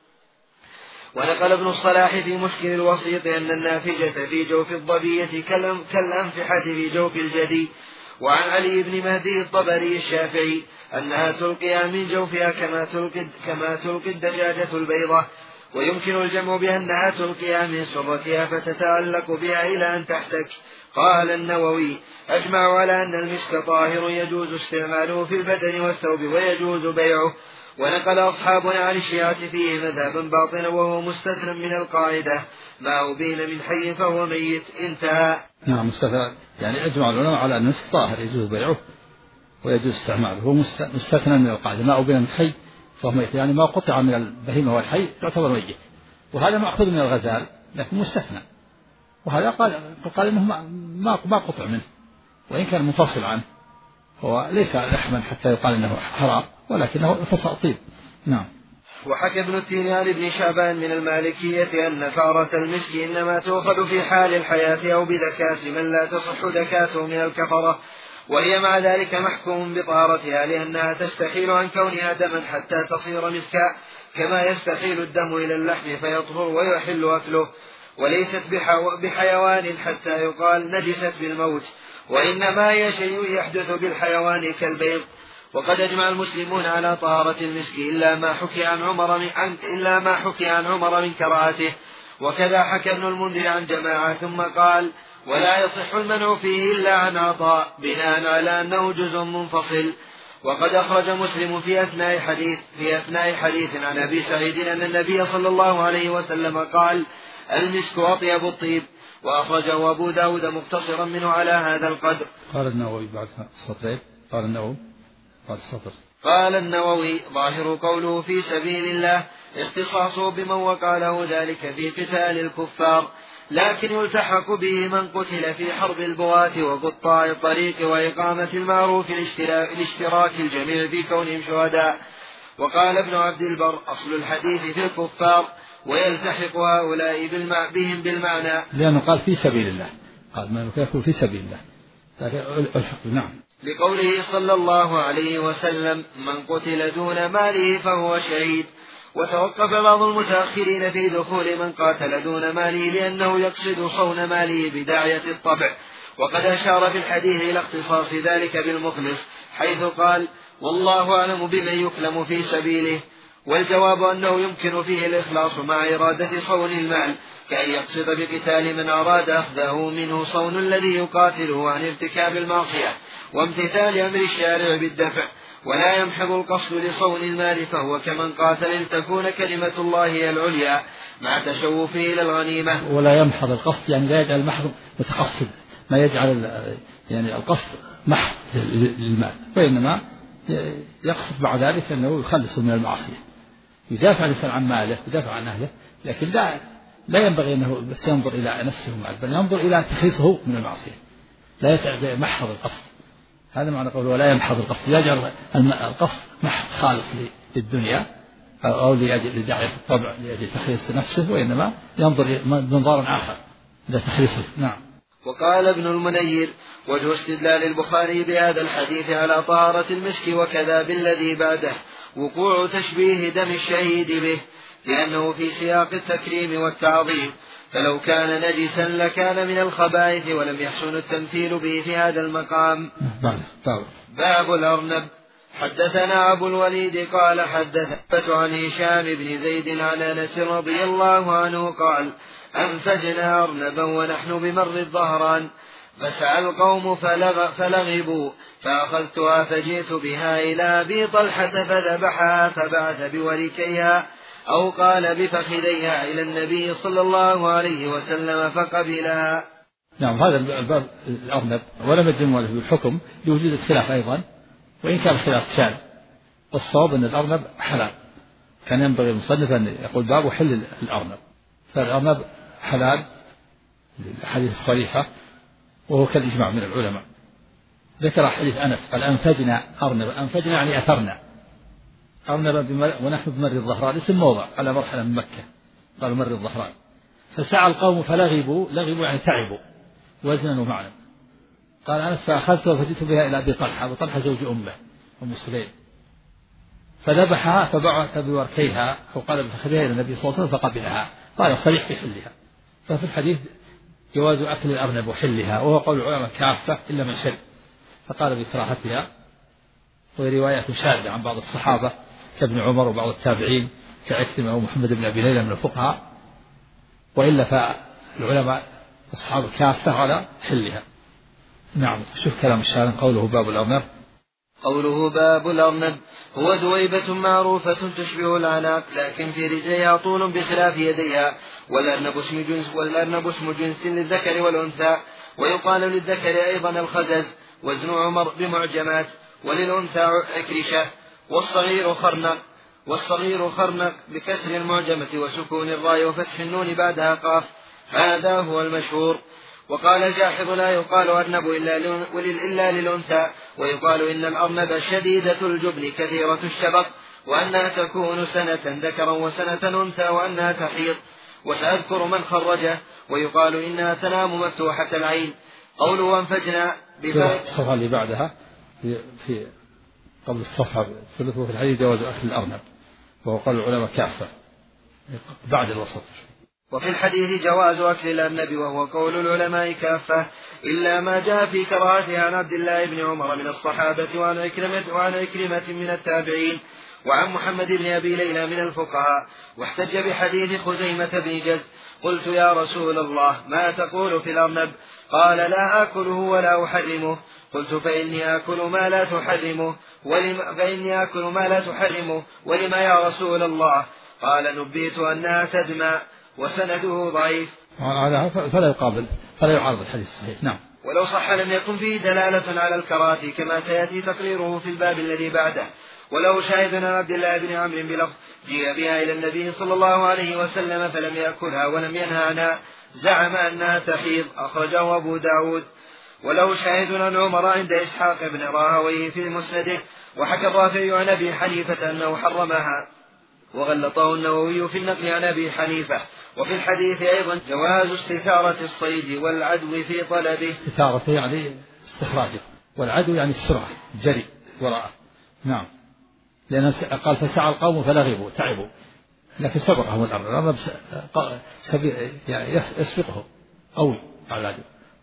ونقل ابن الصلاح في مشكل الوسيط أن النافجة في جوف الظبية كالأنفحة في جوف الجدي. وعن علي بن مهدي الطبري الشافعي أنها تلقيها من جوفها كما تلقي الدجاجة البيضة، ويمكن الجمع بأنها تلقيها من سرتها فتتعلق بها إلى أن تحتك. قال النووي أجمع على أن المسك طاهر يجوز استعماله في البدن والثوب ويجوز بيعه. ونقل أصحابنا عن الشيعة فيه مذهبا باطنا وهو مستثنى من القاعدة ما أبين من حي فهو ميت. انتهى. نعم مستثنى، يعني أجمع العلماء على أن المسك طاهر يجوز بيعه ويجوز استعماله، هو مستثنى من القاعدة ما أبين من حي فهو ميت، يعني ما قطع من البهيمة والحي يعتبر ميت، وهذا مأخوذ من الغزال لكن مستثنى. وهذا قال إنه ما قطع منه وإن كان منفصل عنه، هو ليس لحما حتى يقال إنه حرام ولكنه فصل طيب. نعم. وحكى ابن التين عن ابن شعبان من المالكية أن فارة المسك إنما تؤخذ في حال الحياة أو بذكاة من لا تصح ذكاته من الكفرة، وهي مع ذلك محكوم بطهارتها لأنها تستحيل عن كونها دما حتى تصير مسكا، كما يستحيل الدم إلى اللحم فيطهر ويحل أكله، وليست بحيوان حتى يقال نجست بالموت، وإنما هي شيء يحدث بالحيوان كالبيض. وقد أجمع المسلمون على طهارة المسك إلا ما حكي عن عمر من كراهته، وكذا حكى ابن المنذر عن جماعة ثم قال ولا يصح المنع فيه إلا عن عطاء بناء على أنه جزء منفصل. وقد أخرج مسلم في أثناء حديث عن أبي سعيد أن النبي صلى الله عليه وسلم قال المسك أطيب الطيب، وأخرجه أبو داود مقتصرا منه على هذا القدر. قال النووي بعد سطرين قال النووي ظاهر قوله في سبيل الله اختصاصه بمن وقع له ذلك في قتال الكفار، لكن يلتحق به من قتل في حرب البغاة وقطاع الطريق وإقامة المعروف لاشتراك الجميع في كونهم شهداء. وقال ابن عبد البر أصل الحديث في الكفار ويلتحق هؤلاء بهم بالمعنى، لأنه قال في سبيل الله، قال ما يقول في سبيل الله. نعم. لقوله صلى الله عليه وسلم من قتل دون ماله فهو شهيد. وتوقف بعض المتأخرين في دخول من قاتل دون ماله لأنه يقصد صون ماله بداعية الطبع، وقد أشار في الحديث إلى اختصاص ذلك بالمخلص حيث قال والله أعلم بمن يكلم في سبيله، والجواب أنه يمكن فيه الإخلاص مع إرادة صون المال، كأن يقصد بقتال من أراد أخذه منه صون الذي يقاتله عن ارتكاب المعصية وامتثال أمر الشارع بالدفع، ولا يمحض القصد لصون المال فهو كمن قاتل لتكون كلمة الله هي العليا مع تشوفه إلى الغنيمة. ولا يمحض القصد يعني لا يجعل المحض متقصد، ما يجعل يعني القصد محض للمال، وإنما يقصد مع ذلك أنه يخلص من المعصية، يدافع الإنسان عن ماله، يدافع عن أهله، لكن لا ينبغي أنه بس ينظر إلى نفسه مال، بل ينظر إلى تخليصه من المعصية، لا يمحض القصد. هذا معنى قوله ولا يمحض القصد، يجعل القصد محض خالص للدنيا أو لداعية الطبع لأجل تخليص نفسه، وإنما ينظر منظارا آخر إلى تخليصه. نعم. وقال ابن المنير وجه استدلال البخاري بهذا الحديث على طهارة المسك وكذا بالذي بعده وقوع تشبيه دم الشهيد به، لأنه في سياق التكريم والتعظيم، فلو كان نجسا لكان من الخبائث ولم يحسن التمثيل به في هذا المقام. باب الأرنب. حدثنا أبو الوليد قال حدثنا عن هشام بن زيد عن أنس رضي الله عنه قال أنفجنا أرنبا ونحن بمر الظهران فسعى القوم فلغبوا فأخذتها فجئت بها إلى أبي طلحة فذبحها فبعث بوركيها أو قال بفخذيها إلى النبي صلى الله عليه وسلم فقبلها. نعم. هذا الباب الأرنب ولم يجزم له بالحكم لوجود الخلاف أيضا، وإن كان الخلاف شاذ، والصواب أن الأرنب حلال، كان ينبغي المصنف أن يقول باب حل الأرنب، فالأرنب حلال للأحاديث الصريحة، وهو كالإجماع من العلماء. ذكر حديث أنس قال أنفجنا أرنبا، أنفجنا يعني أثرنا أرنبا ونحن بمر الظهران، اسم موضع على مرحلة من مكة، قالوا مر الظهران. فسعى القوم فلغبوا يعني تعبوا وزنا ومعنى. قال أنس فأخذتها فجئت بها إلى أبي طلحة، أبو طلحة زوج أمه أم سليم، فذبحها فبعث بوركيها أو قال بفخذها إلى النبي صلى الله عليه وسلم فقبلها، قال صريح في حلها. ففي الحديث جواز أكل الأرنب وحلها، وهو قول العلماء كافة إلا من شد، فقال بكراهتها. ورواية شاذة عن بعض الصحابة كابن عمر وبعض التابعين كعكرمة ومحمد بن أبي ليلى من الفقهاء، وإلا فالعلماء الصحابة كافة على حلها. نعم. شوف كلام الشارع قوله باب الأرنب. قوله باب الأرنب هو دويبة معروفة تشبه العناق لكن في رجليها طول بخلاف يديها، والأرنب اسم جنس للذكر والأنثى، ويقال للذكر أيضا الخزز وزن عمر بمعجمات، وللأنثى عكرشة، والصغير خرنق بكسر المعجمة وسكون الراء وفتح النون بعدها قاف، هذا هو المشهور. وقال الجاحظ لا يقال أرنب إلا للأنثى، ويقال إن الأرنب شديدة الجبن كثيرة الشبط، وأنها تكون سنة ذكرا وسنة أنثى وأنها تحيض، وسأذكر من خرجه. ويقال إنها تنام مفتوحة العين. قوله وانفجنا الصفحة اللي بعدها في قبل الصفحة ثلثه في الحديث جواز أكل الأرنب، وهو قال العلماء كافة بعد الوسط. وفي الحديث جواز أكل الأرنب وهو قول العلماء كافة، إلا ما جاء في كراهته عن عبد الله بن عمر من الصحابة وعن عكرمة من التابعين وعن محمد بن أبي ليلى من الفقهاء. واحتج بحديث خزيمة بن جز. قلت يا رسول الله ما تقول في الأرنب؟ قال لا آكله ولا أحرمه. قلت فإني آكل ما لا تحرمه ولما يا رسول الله؟ قال نبيت أنها تدمى، وسنده ضعيف. فلا يعارض الحديث الصحيح. نعم. ولو صح لم يكن فيه دلالة على الكراهة كما سيأتي تقريره في الباب الذي بعده. وله شاهد عن عبد الله بن عمرو بلفظ جيء بها إلى النبي صلى الله عليه وسلم فلم يأكلها ولم ينهى عنها، زعم أنها تحيض، أخرجه أبو داود. وله شاهد عن عمر عند إسحاق بن راهويه في مسنده، وحكى الرافعي عن أبي حنيفة أنه حرمها، وغلطه النووي في النقل عن أبي حنيفة. وفي الحديث أيضا جواز استثارة الصيد والعدو في طلبه. استثارة يعني استخراجه، والعدو يعني السرعة الجري وراءه. نعم. لأن قال فسعى القوم فلغبوا تعبوا، لكن سبقهم الأرنب يعني يسبقه قوي على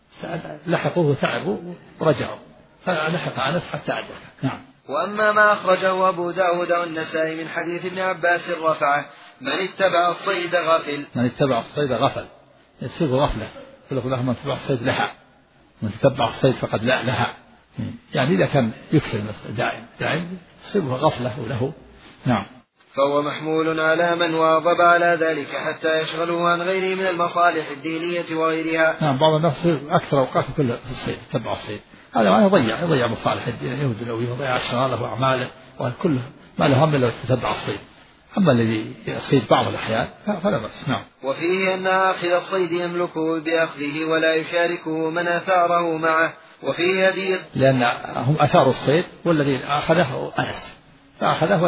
لحقوه وتعبوا ورجعوا فلحق أنس حتى أدرك. نعم. وأما ما أخرجه أبو داود والنسائي من حديث ابن عباس رفعه: من اتبع الصيد غفل. من اتبع الصيد غفل، يصيب غفلة. يقول له من اتبع الصيد لها، من اتبع الصيد فقد لها، يعني إذا كان يكثر دائم تصيبه غفلة وله. نعم. فهو محمول على من واظب على ذلك حتى يشغله عن غيره من المصالح الدينية وغيرها. نعم. بعض الناس أكثر أوقاته كله في الصيد، اتبع الصيد، هذا معناه يضيع مصالح الدين ودنيويه ويضيع أشغاله وأعماله وكله ما له هم إلا يتبع الصيد. أما الذي يصيد بعض الأحيان فلا بأس. نعم. وفيه أن آخذ الصيد يملكه بأخذه ولا يشاركه من أثاره معه. وفيه هدية، لأن هم أثاروا الصيد والذي أخذه أنس فأخذه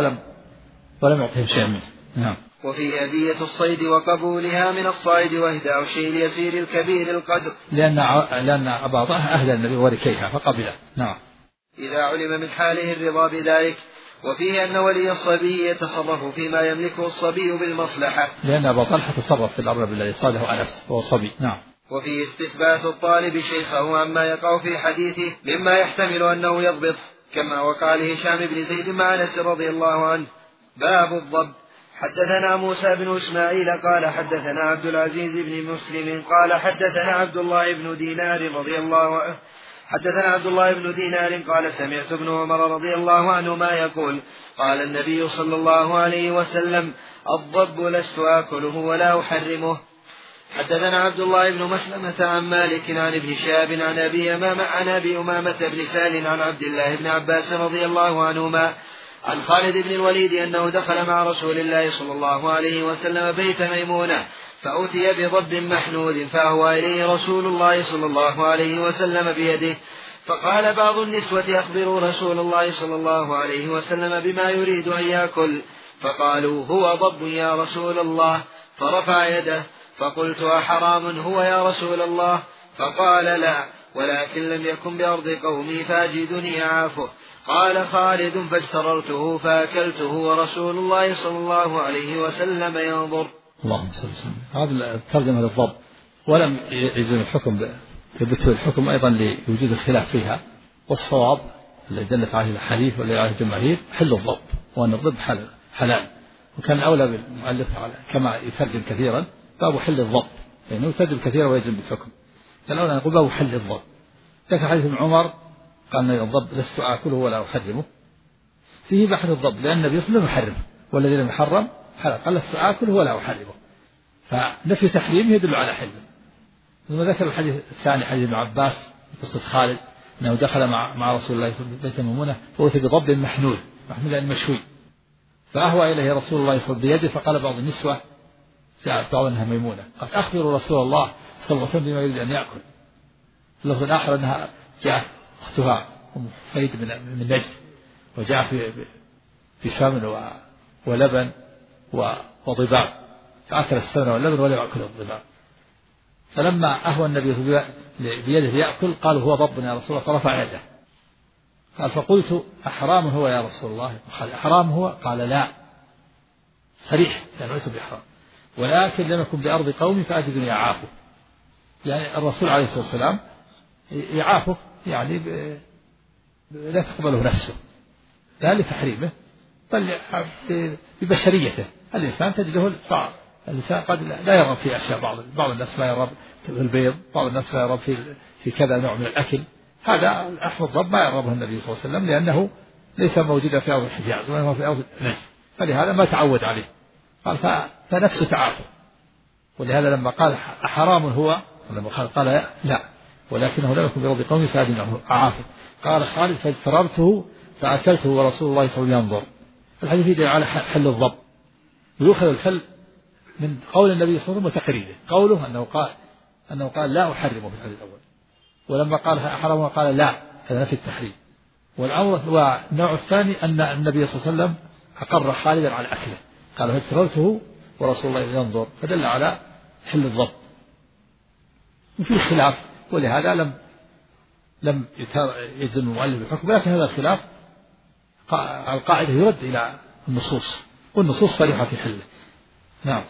ولم يعطهم شيئا منه. نعم. وفيه هدية الصيد وقبولها من الصائد وإهداء الشيء اليسير الكبير القدر، لأن أبا ضأه أهدى النبي وركيها فقبله. نعم. إذا علم من حاله الرضا بذلك. وفيه أن ولي الصبي يتصرف فيما يملكه الصبي بالمصلحة، لأن أبا طلحة تصرف في الأرنب الذي صاده أنس وهو صبي. نعم. وفيه استثبات الطالب شيخه عما يقع في حديثه مما يحتمل أنه يضبط، كما وقع لهشام بن زيد مع أنس رضي الله عنه. باب الضب. حدثنا موسى بن إسماعيل قال حدثنا عبد العزيز بن مسلم قال حدثنا عبد الله بن دينار رضي الله عنه حدثنا عبد الله بن دينار قال سمعت ابن عمر رضي الله عنهما يقول: قال النبي صلى الله عليه وسلم: الضب لست آكله ولا أحرمه. حدثنا عبد الله بن مسلمة عن مالك عن ابن شهاب عن أبي أمامة بن سهل عن عبد الله بن عباس رضي الله عنهما عن خالد بن الوليد أنه دخل مع رسول الله صلى الله عليه وسلم بيت ميمونة فأتي بضب محنود فأهوى إليه رسول الله صلى الله عليه وسلم بيده، فقال بعض النسوة: أخبروا رسول الله صلى الله عليه وسلم بما يريد أن يأكل، فقالوا: هو ضب يا رسول الله، فرفع يده، فقلت: أحرام هو يا رسول الله؟ فقال: لا، ولكن لم يكن بأرض قومي فأجدني أعافه. قال خالد: فاجتررته فأكلته ورسول الله صلى الله عليه وسلم ينظر. اللهم صل وسلم. هذا الترجمة للضب، ولم يجزم الحكم يثبت الحكم أيضا لوجود الخلاف فيها، والصواب الذي دلت عليه الحديث والذي عليه الجماهير حل الضب، وأن الضب حلال. وكان الأولى بالمؤلف كما يترجم كثيرا باب حل الضب، لأنه يترجم كثيرا ويجزم بالحكم. كان الأولى نقول باب حل الضب. لكن حديث ابن عمر قال: الضب لست آكله ولا أحرمه، فيه بحث الضب، لأن النبي صلى الله عليه وسلم يحرمه والذي لم يحرم حلال، قال: لست آكله ولا أحرمه، فنفي تحريمه يدل على حله. ثم ذكر الحديث الثاني حديث ابن عباس قصة خالد أنه دخل مع رسول الله صلى الله عليه وسلم بيت ميمونة فأتي بضب محنود يعني مشوي، فأهوى إليه رسول الله صلى الله عليه وسلم بيده، فقال بعض النسوة جاءت بعض أنها ميمونة: قال: أخبروا رسول الله صلى الله عليه وسلم بما يريد أن يأكل. اللفظ الآخر أنها جاءت أختها أم حفيد من نجد، وجاء في سمن ولبن وضباب، فأكل السمن واللبن ولم يأكل الضباب. فلما أهوى النبي بيده ليأكل قالوا: هو ضب يا رسول الله، فرفع يده. قال: فقلت: أحرام هو يا رسول الله؟ قال: أحرام هو؟ قال: لا، صريح يعني ليس بحرام، ولكن لم يكن بأرض قومي فأجدني أعافه. يعني الرسول عليه الصلاة والسلام يعافه، يعني لا تقبله نفسه، لا لتحريمه بل ببشريته. الإنسان تجده الطعام، الإنسان قد لا يرغب في أشياء، بعض الناس لا يرغب في البيض، بعض الناس لا يرغب في كذا نوع من الأكل. هذا أحمد الضب ما يرغبه النبي صلى الله عليه وسلم، لأنه ليس موجودا في أرض الحجاز وإنما في أرض نجد، فلهذا ما تعود عليه. قال: فنفسه تعافى. ولهذا لما قال: أحرام هو؟ لما قال: لا، ولكنه لم يكن برضي قومي فأجنه أعافه. قال خالد: فاجتررته فأكلته ورسول الله صلى الله عليه وسلم ينظر. الحديث يدل على حل الضب، ويؤخذ الحل من قول النبي صلى الله عليه وسلم وتقريره. قوله أنه قال: لا أحرمه في الحديث الأول، ولما قال: أحرمه قال: لا، هذا نفي التحريم. والنوع الثاني أن النبي صلى الله عليه وسلم أقر خالدا على أكله، قال: فاجتررته ورسول الله ينظر، فدل على حل الضب. وفي خلاف، ولهذا لم يجزم المؤلف بالحكم، ولكن هذا الخلاف القاعدة يرد إلى النصوص، والنصوص صريحة في حله. نعم.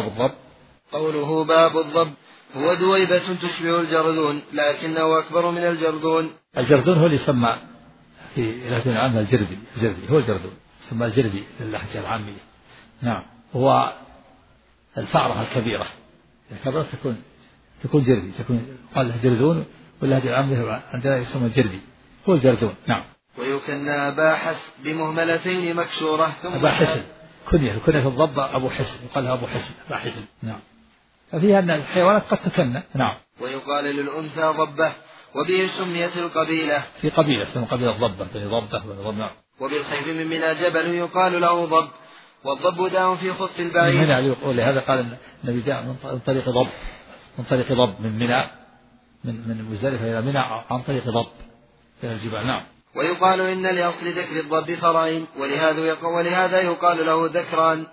قوله باب الضب هو دويبة تشبه الجرذون لكنه أكبر من الجرذون. الجرذون هو اللي يسمى في اللهجة العامة الجرذي هو الجرذون، يسمى الجرذي للهجة العامية. نعم. هو الفأرة الكبيرة، الكبيرة تكون جرذي، قال له جرذون، واللهجة العامية عندنا يسمى الجرذي هو الجرذون. نعم. ويكنى أبا حسن بمهملتين مكسورة ثم أبا حسن كنية الضب أبو حسن، يقال له أبو حسن أبا حسن. نعم. ففيها أن الحيوانات قد تكنى. نعم. ويقال للأنثى ضبة، وبه سميت القبيلة، في قبيلة اسمها قبيلة ضبة بني ضبة. نعم. وبالخيف من منى جبل يقال له ضب، والضب داء في خف البعير. من هنا يقول لهذا قال النبي جاء من طريق ضب من منى، من مزدلفة إلى منى عن طريق ضب إلى الجبال. نعم. ويقال إن لأصل ذكر الضب فرعين، ولهذا يقال له ذكران.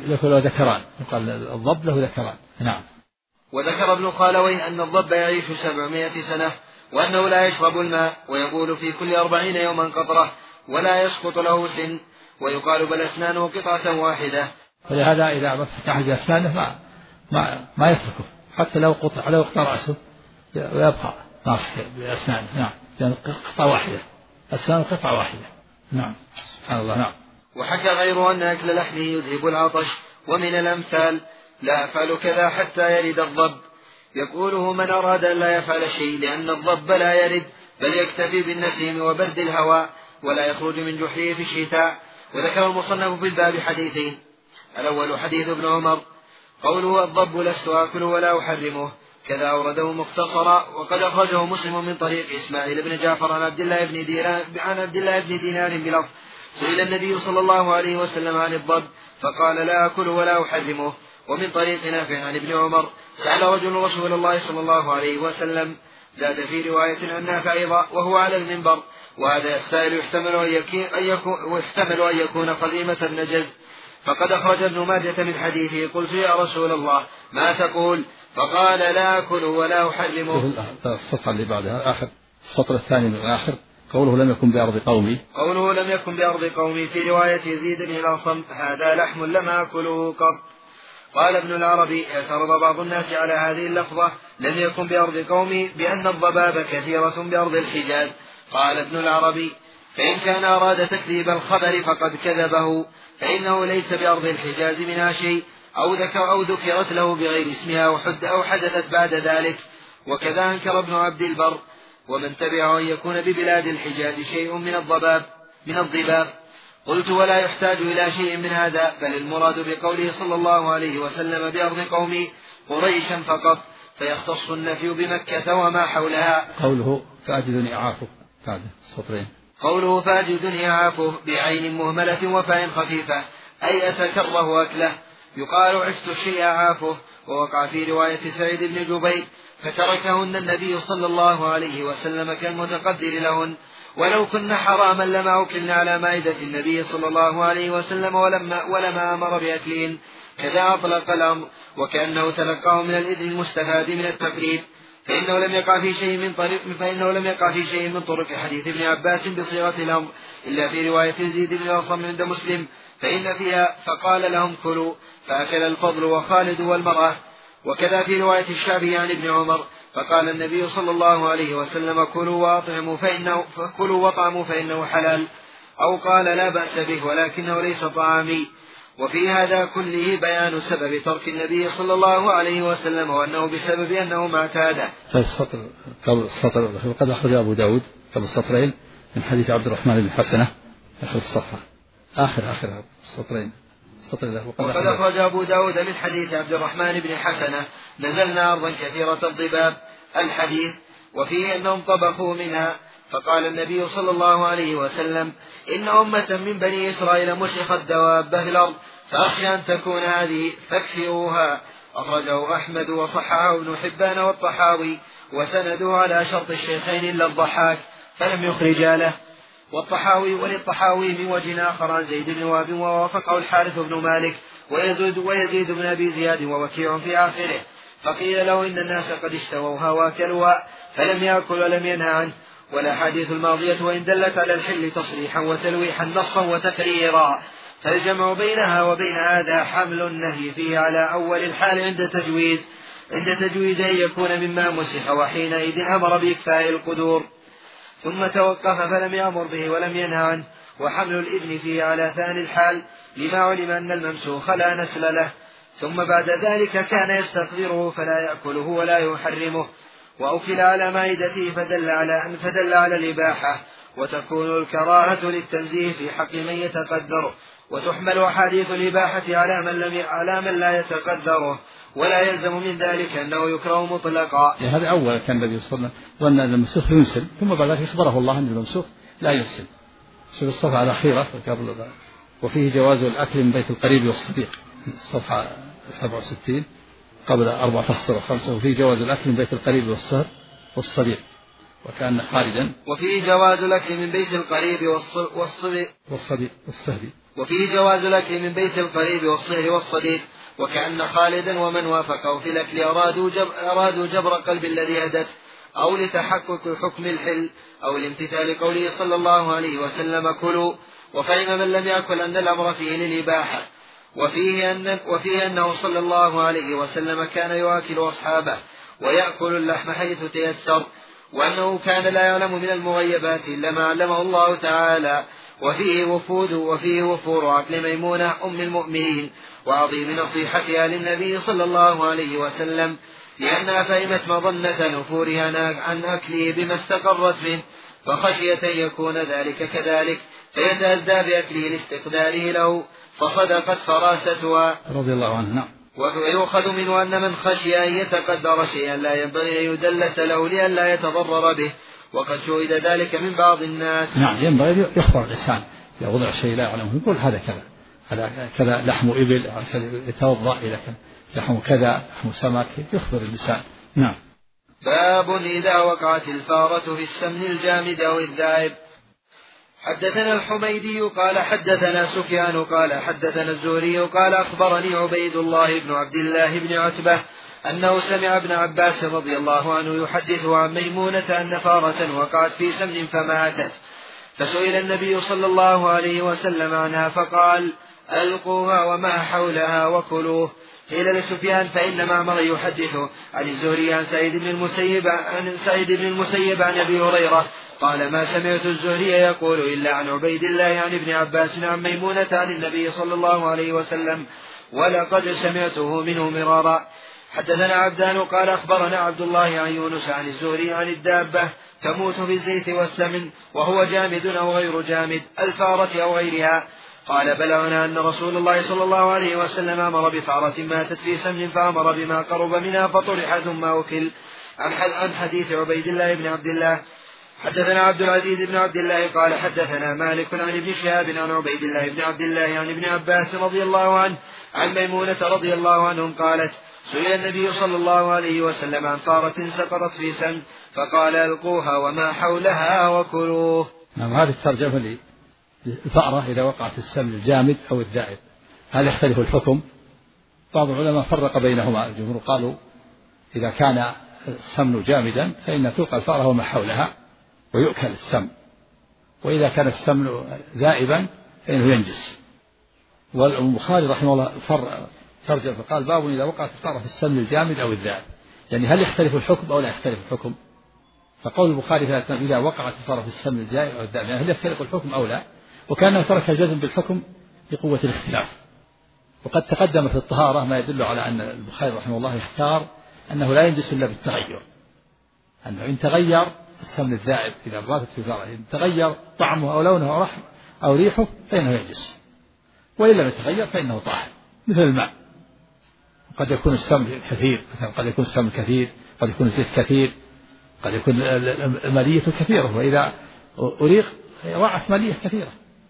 يقال الضب له ذكران. نعم. وذكر ابن خالويه أن الضب يعيش 700 سنة، وأنه لا يشرب الماء، ويقول في كل 40 يوما قطرة، ولا يسقط له سن، ويقال بل أسنانه قطعة واحدة. ولهذا إذا مسك أحد أسنانه ما يتركه، حتى لو قطع رأسه ويبقى ماسك بأسنانه. نعم. لأن قطعة واحدة، أسنان قطعة واحدة. نعم. سبحان الله. نعم. وحكى غيره أن أكل لحمه يذهب العطش، ومن الأمثال لا أفعل كذا حتى يرد الضب، يقوله من أراد أن لا يفعل شيء، لأن الضب لا يرد، بل يكتفي بالنسيم وبرد الهواء، ولا يخرج من جحره في الشتاء. وذكر المصنف في الباب حديثين: الأول حديث ابن عمر قوله الضب لست آكله ولا أحرمه، كذا أورده مختصرا، وقد أخرجه مسلم من طريق إسماعيل بن جعفر عن عبد الله بن دينار بلفظ: سئل النبي صلى الله عليه وسلم عن الضب فقال لا أكل ولا أحرمه. ومن طريق نافع عن ابن عمر سأل رجل رسول الله صلى الله عليه وسلم، زاد في رواية عن نافع أيضا وهو على المنبر، وهذا السائل يحتمل أن يكون قديمة بن جز. فقد أخرج ابن ماجة من حديثه: قلت يا رسول الله ما تقول؟ فقال لا أكل ولا أحرمه. الصفحة اللي بعدها آخر السطر الثاني من الآخر قوله لم يكن بأرض قومي. في رواية يزيد بن الأصم هذا لحم لم أكله قط. قال ابن العربي: اعترض بعض الناس على هذه اللفظة لم يكن بأرض قومي بأن الضباب كثيرة بأرض الحجاز. قال ابن العربي: فإن كان أراد تكذيب الخبر فقد كذبه، فإنه ليس بأرض الحجاز منها شيء، أو ذكرت له بغير اسمها أو حدثت بعد ذلك. وكذا أنكر ابن عبد البر ومن تبعه أن يكون ببلاد الحجاز شيء من الضباب. قلت: ولا يحتاج إلى شيء من هذا، بل المراد بقوله صلى الله عليه وسلم بأرض قومي قريشا فقط، فيختص النفي بمكة وما حولها. قوله فأجدني أعافه بعد السطرين. قوله فأجدني أعافه بعين مهملة وفاء خفيفة، أي أتكره أكله. يقال عفت الشيء أعافه. ووقع في رواية سعيد بن جبير: فتركهن النبي صلى الله عليه وسلم كالمتقدر لهن، ولو كن حراما لما أكلن على مائدة النبي صلى الله عليه وسلم ولما أمر بأكلهن. كذا أطلق الأمر، وكأنه تلقاه من الإذن المستفاد من التقريب، فإنه لم يقع في شيء من طرق حديث ابن عباس بصيغة الأمر، إلا في رواية يزيد بن الأصم عند مسلم، فإن فيها فقال لهم كلوا، فأكل الفضل وخالد والمرأة. وكذا في رواية الشافعي عن ابن عمر فقال النبي صلى الله عليه وسلم: كلوا واطعموا فإنه حلال، أو قال: لا بأس به ولكنه ليس طعامي. وفي هذا كله بيان سبب ترك النبي صلى الله عليه وسلم، وأنه بسبب أنه ما اعتاده. السطر وقد أخرج أبو داود قبل السطرين من حديث عبد الرحمن بن حسنة آخر الصفحة آخر السطرين. وقد أخرج أبو داود من حديث عبد الرحمن بن حسنة: نزلنا أرضا كثيرة الضباب الحديث، وفيه أنهم طبخوا منها، فقال النبي صلى الله عليه وسلم: إن أمة من بني إسرائيل مسخت دواب في الأرض، فأخشى أن تكون هذه فاكفئوها. أخرجه أحمد وصححه ابن حبان والطحاوي، وسنده على شرط الشيخين إلا الضحاك فلم يخرجا له. وللطحاوي من وجه آخر عن زيد بن وهب ووافقه الحارث بن مالك ويزيد بن أبي زياد ووكيع في آخره. فقيل له: إن الناس قد اشتووها واكلوها فلم يأكل ولم ينهى عنه. والأحاديث الماضية وإن دلت على الحل تصريحا وتلويحا نصا وتكريرا، فالجمع بينها وبين هذا حمل النهي فيه على أول الحال عند تجويز أن يكون مما مسح، وحينئذ أمر بإكفاء القدور، ثم توقف فلم يأمر به ولم ينهى عنه. وحمل الإذن فيه على ثاني الحال لما علم أن الممسوخ لا نسل له، ثم بعد ذلك كان يستقذره فلا يأكله ولا يحرمه، وأكل على مائدته فدل على الإباحة، وتكون الكراهة للتنزيه في حق من يتقدره، وتحمل أحاديث الإباحة على من لا يتقدره، ولا يلزم من ذلك أنه يكره مطلقا. هذا أول كان النبي صلى الله عليه وسلم ظن أن الممسوخ ينسل، ثم بعد ذلك أخبره الله أن الممسوخ لا ينسل. شوف الصفحة الأخيرة وفيه جواز الأكل من بيت القريب والصديق، الصفحة 67 قبل 4 فصل و5، وفيه جواز الأكل من بيت القريب والصديق وكان خالدا، وفيه جواز الأكل من بيت القريب والصهد، وفيه جواز الأكل من بيت القريب والصهر والصديق، وكأن خالدا ومن وافقه في الأكل أرادوا جبر قلب الذي هدت، أو لتحقق حكم الحل، أو لامتثال قوله صلى الله عليه وسلم كلوا، وفهم من لم يأكل أن الأمر فيه للإباحة، وفيه أنه صلى الله عليه وسلم كان يؤكل أصحابه ويأكل اللحم حيث تيسر، وأنه كان لا يعلم من المغيبات إلا ما علمه الله تعالى، وفيه وفور عقل ميمونة أم المؤمنين وعظيم نصيحتها للنبي صلى الله عليه وسلم، لأنها فهمت مظنة نفورها عن أكله بما استقرت منه، فخشيت أن يكون ذلك كذلك فيتأذى بأكله لاستقداره له، فصدقت فراستها رضي الله عنه. نعم. ويؤخذ منه أن من خشي أن يتقدر شيئا لا ينبغي أن يدلس له لئلا يتضرر به، وقد شهد ذلك من بعض الناس. نعم، ينبغي يخبر الإنسان إذا وضع شيء لا يعلمه، يقول هذا كذا لحم إبل، يتوضأ إلى لحم كذا لحم سمك، يخبر الإنسان. نعم. باب إذا وقعت الفارة في السمن الجامد أو الذائب. حدثنا الحميدي قال حدثنا سفيان قال حدثنا الزهري قال أخبرني عبيد الله بن عبد الله بن عتبة أنه سمع ابن عباس رضي الله عنه يحدث عن ميمونة أن فارة وقعت في سمن فماتت، فسئل النبي صلى الله عليه وسلم عنها فقال ألقوها وما حولها وكلوه. قيل لسفيان فإن معمر يحدث عن الزهري عن سعيد بن المسيب عن أبي هريرة قال ما سمعت الزهري يقول إلا عن عبيد الله عن ابن عباس عن ميمونة عن النبي صلى الله عليه وسلم، ولقد سمعته منه مرارا. حدثنا عبدان قال أخبرنا عبد الله عن يونس عن الزهري عن الدابة تموت بالزيت والسمن وهو جامد أو غير جامد، الفارة أو غيرها. قال بلغنا أن رسول الله صلى الله عليه وسلم أمر بفارة ماتت في سمن فأمر بما قرب منها فطرح ثم أكل. عن حديث عبيد الله بن عبد الله. حدثنا عبد العزيز بن عبد الله قال حدثنا مالك عن ابن شهاب عن عبيد الله بن عبد الله عن ابن عباس رضي الله عنه عن ميمونة رضي الله عنهم قالت سئل النبي صلى الله عليه وسلم عن فارة سقطت في سمن فقال ألقوها وما حولها وكلوه. نعم، هذه الترجمة للفأرة إذا وقعت في السمن الجامد أو الذائب، هل يختلف الحكم؟ بعض العلماء فرق بينهما، الجمهور قالوا إذا كان السمن جامدا فإن تلقى الفأرة وما حولها ويؤكل السمن، وإذا كان السمن ذائبا فإنه ينجس. والبخاري رحمه الله ترجم فقال باب إذا وقعت الفأرة في السمن الجامد أو الذائب، يعني هل يختلف الحكم أو لا يختلف الحكم؟ فقول البخاري إذا وقعت الفأرة في السمن الجائد أو الذائب، يعني هل يختلف الحكم أو لا؟ وكانه ترك الجزم بالحكم لقوة الاختلاف. وقد تقدم في الطهارة ما يدل على أن البخاري رحمه الله اختار أنه لا ينجس إلا بالتغير، أنه إن تغير السمن الذائب إذا باتت في الفأرة إن تغير طعمه أو لونه أو ريحه فإنه ينجس، وإن لم يتغير فإنه طاهر مثل الماء. قد يكون السمن كثير، مثلا قد يكون السمن كثير، قد يكون الزيت كثير، قد يكون المالية كثيرة، وإذا أريق ضاعت مالية كثيرة.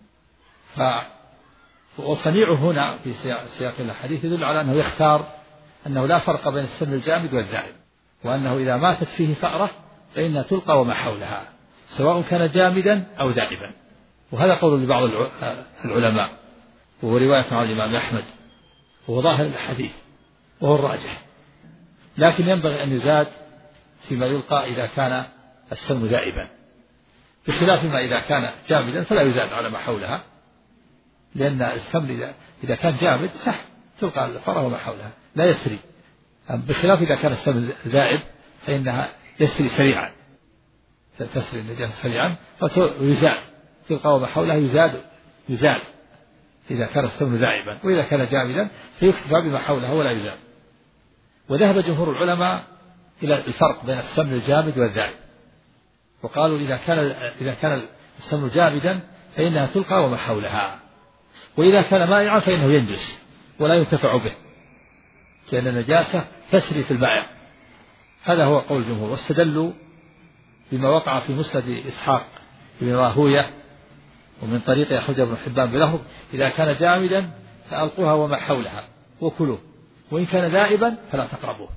وصنيعه هنا في سياق الحديث يدل على أنه يختار أنه لا فرق بين السمن الجامد والذائب، وأنه إذا ماتت فيه فأرة فإنها تلقى وما حولها سواء كان جامدا أو ذائبا. وهذا قول لبعض العلماء، وهو رواية عن الإمام أحمد، وهو ظاهر الحديث وهو الراجح، لكن ينبغي أن يزاد فيما يلقى إذا كان السمن ذائبا، بخلاف ما إذا كان جامدا فلا يزاد على ما حولها، لأن السمن إذا كان جامد سهل تلقى الفأرة وما حولها لا يسري، بخلاف إذا كان السمن ذائب فإنها يسري سريعا، تسري النجاسة سريعا فيزال، تلقى وما حولها يزال إذا كان السمن ذائبا، وإذا كان جامدا فيكتفى بما حوله ولا يزال. وذهب جمهور العلماء إلى الفرق بين السمن الجامد والذائب، وقالوا إذا كان السمن جامدا فإنها تلقى وما حولها، وإذا كان مائعا فإنه ينجس ولا ينتفع به، لأن النجاسة تسري في المائع. هذا هو قول الجمهور. واستدلوا بما وقع في مسند إسحاق بن راهوية ومن طريق أخرجه ابن حبان بلفظ إذا كان جامدا فألقوها وما حولها وكلوه، وإن كان ذائبا فلا تقربوه.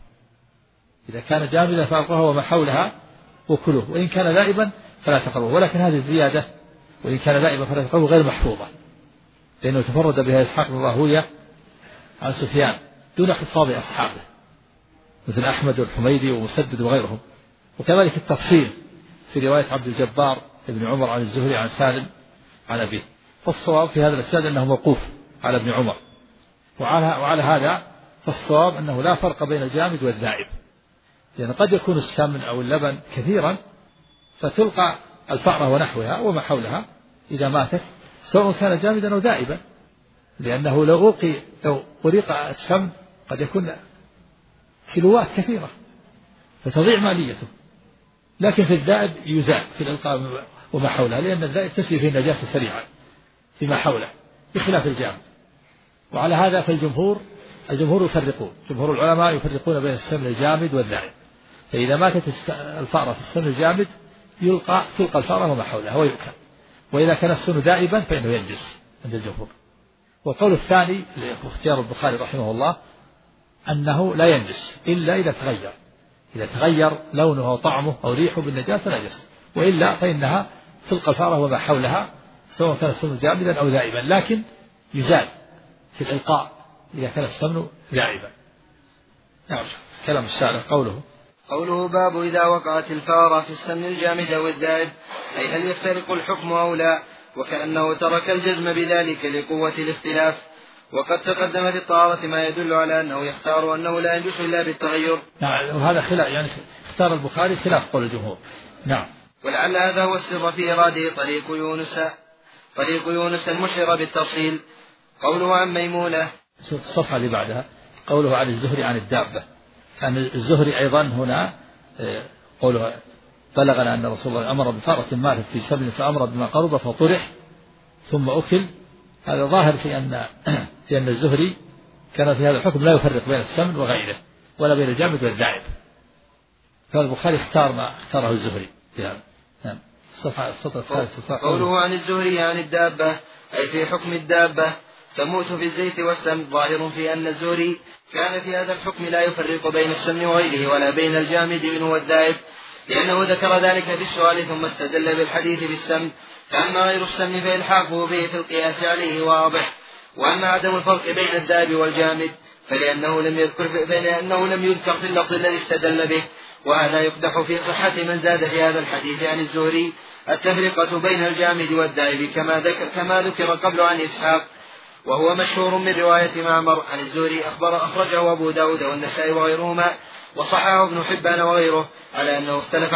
إذا كان جامدا فألقوها وما حولها وكلوه، وإن كان ذائبا فلا تقربوه. ولكن هذه الزيادة وإن كان ذائبا فلا تقربوه غير محفوظة، لأنه تفرد بها إسحاق بن راهوية عن سفيان دون حفاظ أصحابه مثل أحمد والحميدي ومسدد وغيرهم. وكذلك التفصيل في رواية عبد الجبار بن عمر عن الزهري عن سالم عن أبيه. فالصواب في هذا الإسناد أنه موقوف على ابن عمر، وعلى هذا فالصواب أنه لا فرق بين الجامد والذائب، لأن قد يكون السمن أو اللبن كثيرا فتلقى الفأرة ونحوها وما حولها إذا ماتت سواء كان جامدا أو ذائبا، لأنه لو أريق السمن قد يكون كيلوات كثيرة فتضيع ماليته. لكن في الذائب يزال في الإلقاء وما حولها، لأن الذائب تسري فيه النجاسة سريعا فيما حوله بخلاف الجامد. وعلى هذا فالجمهور يفرقون، جمهور العلماء يفرقون بين السمن الجامد والذائب. فإذا ماتت الفأرة في السمن الجامد تلقى الفأرة وما حولها ويؤكل، وإذا كان السمن ذائبا فإنه ينجس عند الجمهور. والقول الثاني اختيار البخاري رحمه الله أنه لا ينجس إلا إذا تغير لونه وطعمه أو ريحه بالنجاسة نجس، وإلا فإنها تلقى الفأرة وما حولها سواء كان السمن جامدا أو ذائبا، لكن يزال في الإلقاء إذا كان السمن ذائبا. نعم. كلام الشارع قوله باب إذا وقعت الفأرة في السمن الجامد أو الذائب، أي هل يفترق الحكم أو لا، وكأنه ترك الجزم بذلك لقوة الاختلاف. وقد تقدم في الطهارة ما يدل على أنه يختار أنه لا ينجس إلا بالتغير. نعم. وهذا خلاف، يعني اختار البخاري خلاف قول الجمهور. نعم. ولعل هذا هو السر في إراده طريق يونس المشهر بالتفصيل. قوله عن ميمونة. شوف الصفحة اللي بعدها قوله عن الزهري عن الدابة. عن الزهري أيضا هنا قوله بلغنا أن رسول الله أمر بفأرة ماتت في سبل فأمر بما قرب فطرح ثم أكل. هذا ظاهر في أن الزهري كان في هذا الحكم لا يفرق بين السمن وغيره ولا بين الجامد والذائب، فالبخاري اختار ما اختاره الزهري. نعم. السطر الثالث. قوله عن الزهري عن الدابة أي في حكم الدابة تموت في الزيت والسمن، ظاهر في أن الزهري كان في هذا الحكم لا يفرق بين السمن وغيره ولا بين الجامد منه والذائب، لأنه ذكر ذلك في السؤال ثم استدل بالحديث بالسمن. فأما غير السمن فإلحاقه به في القياس عليه واضح. وأما عدم الفرق بين الذائب والجامد فلأنه لم يذكر في اللفظ الذي استدل به، وهذا يقدح في صحة من زاد في هذا الحديث عن الزهري التفرقة بين الجامد والذائب كما ذكر قبل عن إسحاق، وهو مشهور من رواية معمر عن الزهري أخرجه أبو داود والنسائي وغيرهما، وصححه ابن حبان وغيره على أنه اختلف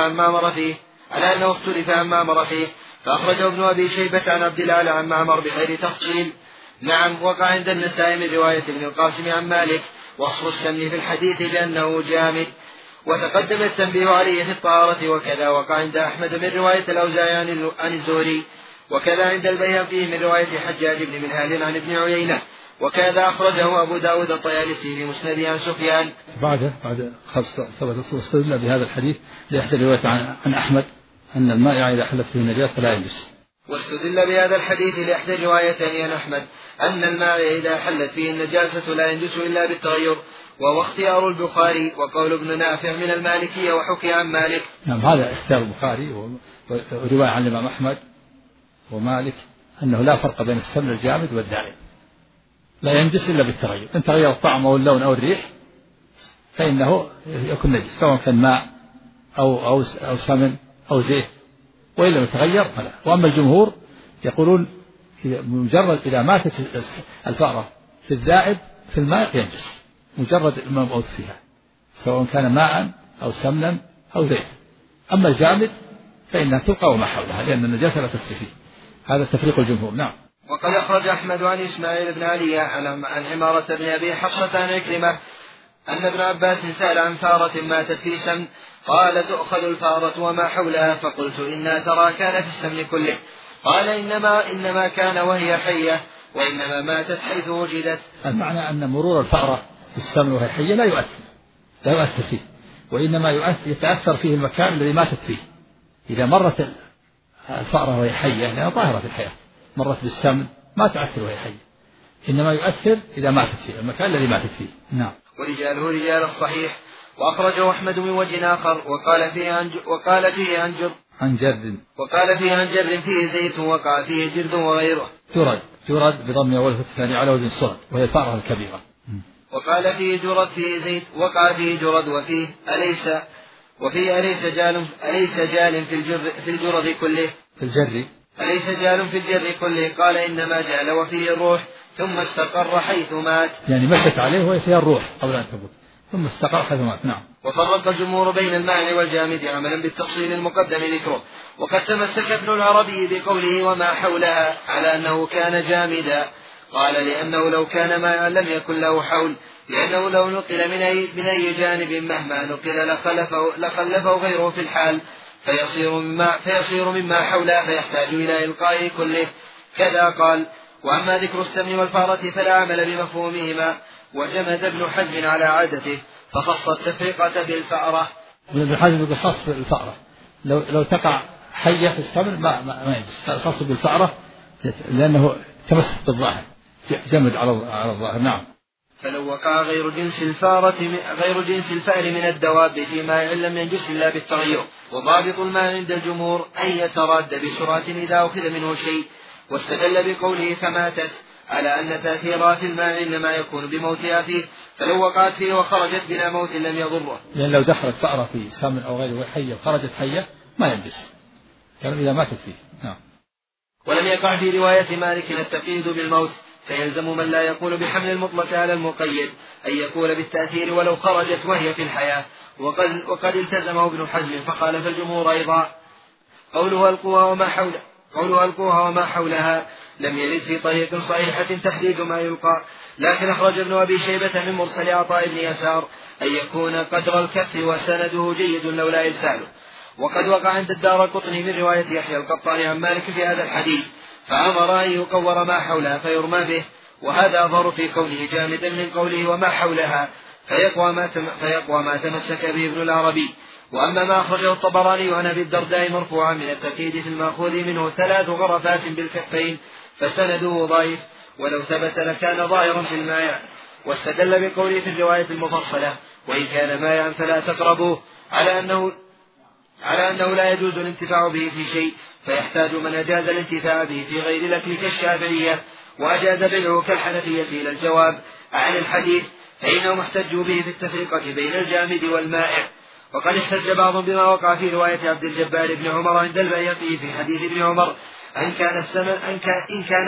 عن معمر فيه، فأخرجه ابن أبي شيبة عن عبد الأعلى عن معمر بغير تفصيل. نعم. وقع عند النسائي من رواية ابن القاسم عن مالك وصف السمن في الحديث بأنه جامد، وتقدم التنبيه عليه في الطهارة. وكذا وقع عند أحمد من رواية الأوزاعي عن الزهري، وكذا عند البيهقي من رواية حجاج بن منهال عن ابن عيينة، وكذا أخرجه أبو داود الطيالسي في مسنده عن سفيان. بعد 5 استدل بهذا الحديث لإحدى الروايات عن أحمد أن المائع إذا حلت فيه النجاسة لا ينجس. واستدل بهذا الحديث لإحدى الروايتين عن أحمد أن المائع إذا حلت فيه النجاسة لا ينجس إلا بالتغير، وهو اختيار البخاري وقول ابن نافع من المالكية وحكي عن مالك. نعم. هذا اختيار البخاري ورواية عن الإمام أحمد ومالك أنه لا فرق بين السمن الجامد والذائب، لا ينجس إلا بالتغير. إن تغير الطعم أو اللون أو الريح فإنه يكون نجس، سواء كان ماء أو سمن أو زيت، وإن لم يتغير فلا. وأما الجمهور يقولون مجرد إذا ماتت الفأرة في الذائب في الماء ينجس، مجرد الموت فيها سواء كان ماء أو سمنا أو زيت. أما الجامد فإنها تبقى وما حولها لأن النجاسة لا تسري فيه. هذا تفريق الجمهور. نعم. وقد أخرج أحمد عن إسماعيل بن علي عن عمارة بن أبي حفصة عن عكرمة أن ابن عباس سأل عن فارة ماتت في سمن قال تؤخذ الفارة وما حولها، فقلت إنها ترى كان في السمن كله، قال إنما كان وهي حية وإنما ماتت حيث وجدت. المعنى أن مرور الفأرة في السمن وهي حية لا يؤثر فيه، وإنما يتأثر فيه المكان الذي ماتت فيه. إذا مرت الفأرة وهي حية لأنها ظاهرة في الحياة، مرت بالسمن ما تؤثر وهي حية، إنما يؤثر إذا ماتت فيه المكان الذي ماتت فيه. نعم. ورجاله رجال الصحيح. وأخرجه أحمد من وجه آخر وقال فيه عن جر فيه زيت وقع فيه جرد وغيره. جرد بضم أول الثاني على وزن صرد وهي الفأرة الكبيرة. وقال فيه جرد فيه زيت وقع فيه جرد وفيه أليس جال في الجرد كله. أليس جال في الجر كله، قال إنما جال وفيه الروح ثم استقر حيث مات. يعني مشت عليه وهي فيها الروح قبل أن تموت ثم استقر حيث مات. نعم. وفرق الجمهور بين المائع والجامد عملا بالتفصيل المقدم ذكره. وقد تمسك ابن العربي بقوله وما حولها على أنه كان جامدا، قال لأنه لو كان مائعا لم يكن له حول، لأنه لو نقل من أي جانب مهما نقل لخلفه غيره في الحال فيصير مما حولها فيحتاج إلى إلقاء كله. كذا قال. وأما ذكر السمن والفارة فلا عمل بمفهومهما. وجمد ابن حزم على عادته فخص التفرقة بالفأرة. ابن حزم يقول خاص بالفأرة، لو تقع حية في السمن ما يجوز، خاص بالفأرة لأنه تمسك بالظاهر، جمد على الظاهر. نعم. فلو وقع غير جنس الفأر من الدواب في ماء لم ينجس إلا بالتغير. وضابط الماء عند الجمهور أن يتراد بسرعة إذا أخذ منه شيء، واستدل بقوله فماتت على أن تأثيرها في الماء إنما يكون بموتها فيه، فلو وقعت فيه وخرجت بلا موت لم يضره. لأن لو دخلت فأرة في سمن أو غيره حية وخرجت حية ما ينجس كان إذا ماتت فيه. نعم. ولم يقع في رواية مالك التقييد بالموت، فيلزم من لا يقول بحمل المطلق على المقيد أن يقول بالتأثير ولو خرجت وهي في الحياة. وقد التزمه ابن حزم فخالف الجمهور أيضا. قوله ألقوها وما حولها لم يرد في طريق صحيحة تحديد ما يلقى، لكن أخرج ابن أبي شيبة من مرسل عطاء بن يسار أن يكون قدر الكف وسنده جيد لولا إرساله. وقد وقع عند الدارقطني من رواية يحيى القطان عن مالك في هذا الحديث، فأمر أن يقور ما حولها فيرمى به، وهذا أظهر في كونه جامدا من قوله وما حولها، فيقوى ما تمسك به ابن العربي. وأما ما أخرجه الطبراني عن أبي الدرداء مرفوعا من التقييد في المأخوذ منه 3 غرفات بالكفين فسنده ضعيف، ولو ثبت لكان ظاهرا في المائع. واستدل بقوله في الرواية المفصلة وإن كان مائعا فلا تقربوه على أنه لا يجوز الانتفاع به في شيء، فيحتاج من أجاز الانتفاع به في غير الأكل كالشافعية، وأجاز بيعه كالحنفية إلى الجواب عن الحديث، فإنهم احتجوا به في التفرقة بين الجامد والمائع. وقد احتج بعضهم بما وقع في رواية عبد الجبار بن عمر عند البيهقي في حديث ابن عمر إن كان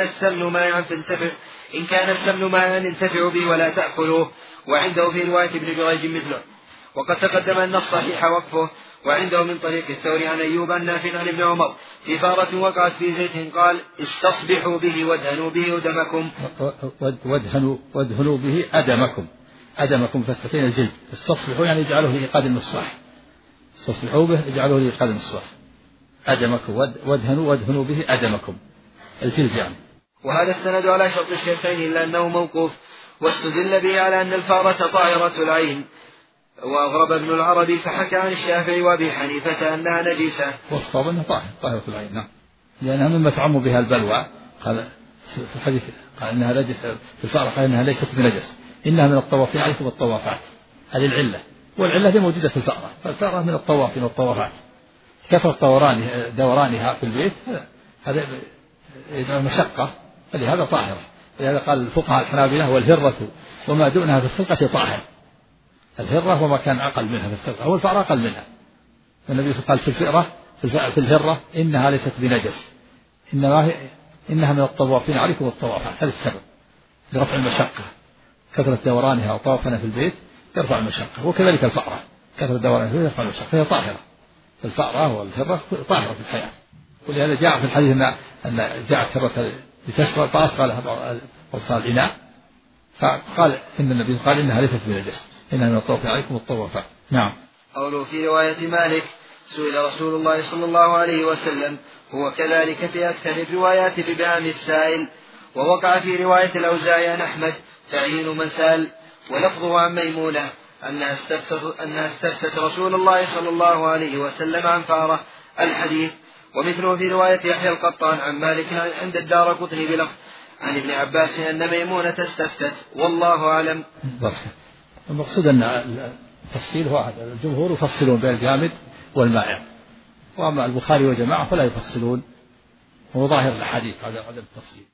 السمن مائعا انتفعوا به ولا تأكلوه، وعنده في رواية ابن جريج مثله. وقد تقدم أن الصحيح وقفه، وعنده من طريق الثوري عن أيوب النافع عن ابن عمر في فارة وقعت في زيت قال استصبحوا به وادهنوا به أدمكم. وادهنوا به أدمكم فتحتين الجلد. استصبحوا يعني اجعلوه لإيقاد المصباح، استصبحوا به اجعلوه لإيقاد المصباح. أدمكم وادهنوا به أدمكم الجلد يعني. وهذا السند على شرط الشيخين إلا أنه موقوف، واستدل به على أن الفارة طاهرة العين. وأغرب ابن العربي فحكى عن الشافعي وأبي حنيفة أنها نجسة. والصواب أنها طاهرة العين. نعم. لأنها مما تعم بها البلوى. قال في الحديث قال إنها نجس في الفارة، قال إنها ليست بنجس، إنها من الطوافين عليكم الطوافات. هذه العلة، والعلة دي موجودة في الفأرة، فالفأرة من الطوافين والطوافات. كثرة دورانها في البيت هذا مشقة، فلهذا طاهرة. لهذا قال الفقهاء الحنابلة والهرة وما دونها في الخلقة طاهر. الهرة وما كان أقل منها في الخلقة، هو الفأرة أقل منها. النبي قال في الهرة إنها ليست بنجس، إنما إنها من الطوافين عليكم الطوافات. هذا السبب لرفع المشقة، كثرة دورانها وطوافنا في البيت يرفع المشقة. وكذلك الفأرة كثرة دورانها في البيت يرفع المشقة، فهي طاهرة. الفأرة والهرة طاهرة في الحياة. ولهذا جاء في الحديث أن جاءت هرة لتشرب فأصغى لها أوصال الإناء، فقال إن النبي قال إنها ليست من الجسد، إنها من الطوافين عليكم الطوافات. نعم. قوله في رواية مالك سئل رسول الله صلى الله عليه وسلم هو كذلك في أكثر الروايات ببهام السائل. ووقع في رواية الأوزاعي عن أحمد تعيين من سأل، ولفظه عن ميمونة أنها استفتت رسول الله صلى الله عليه وسلم عن فارة الحديث. ومثله في رواية يحيى القطان عن مالك عند الدارقطني بلفظ عن ابن عباس أن ميمونة استفتت، والله أعلم. المقصود أن التفصيل هو الجمهور يفصلون بين الجامد والمائع، وأما البخاري وجماعة فلا يفصلون، وهو ظاهر الحديث هذا التفصيل.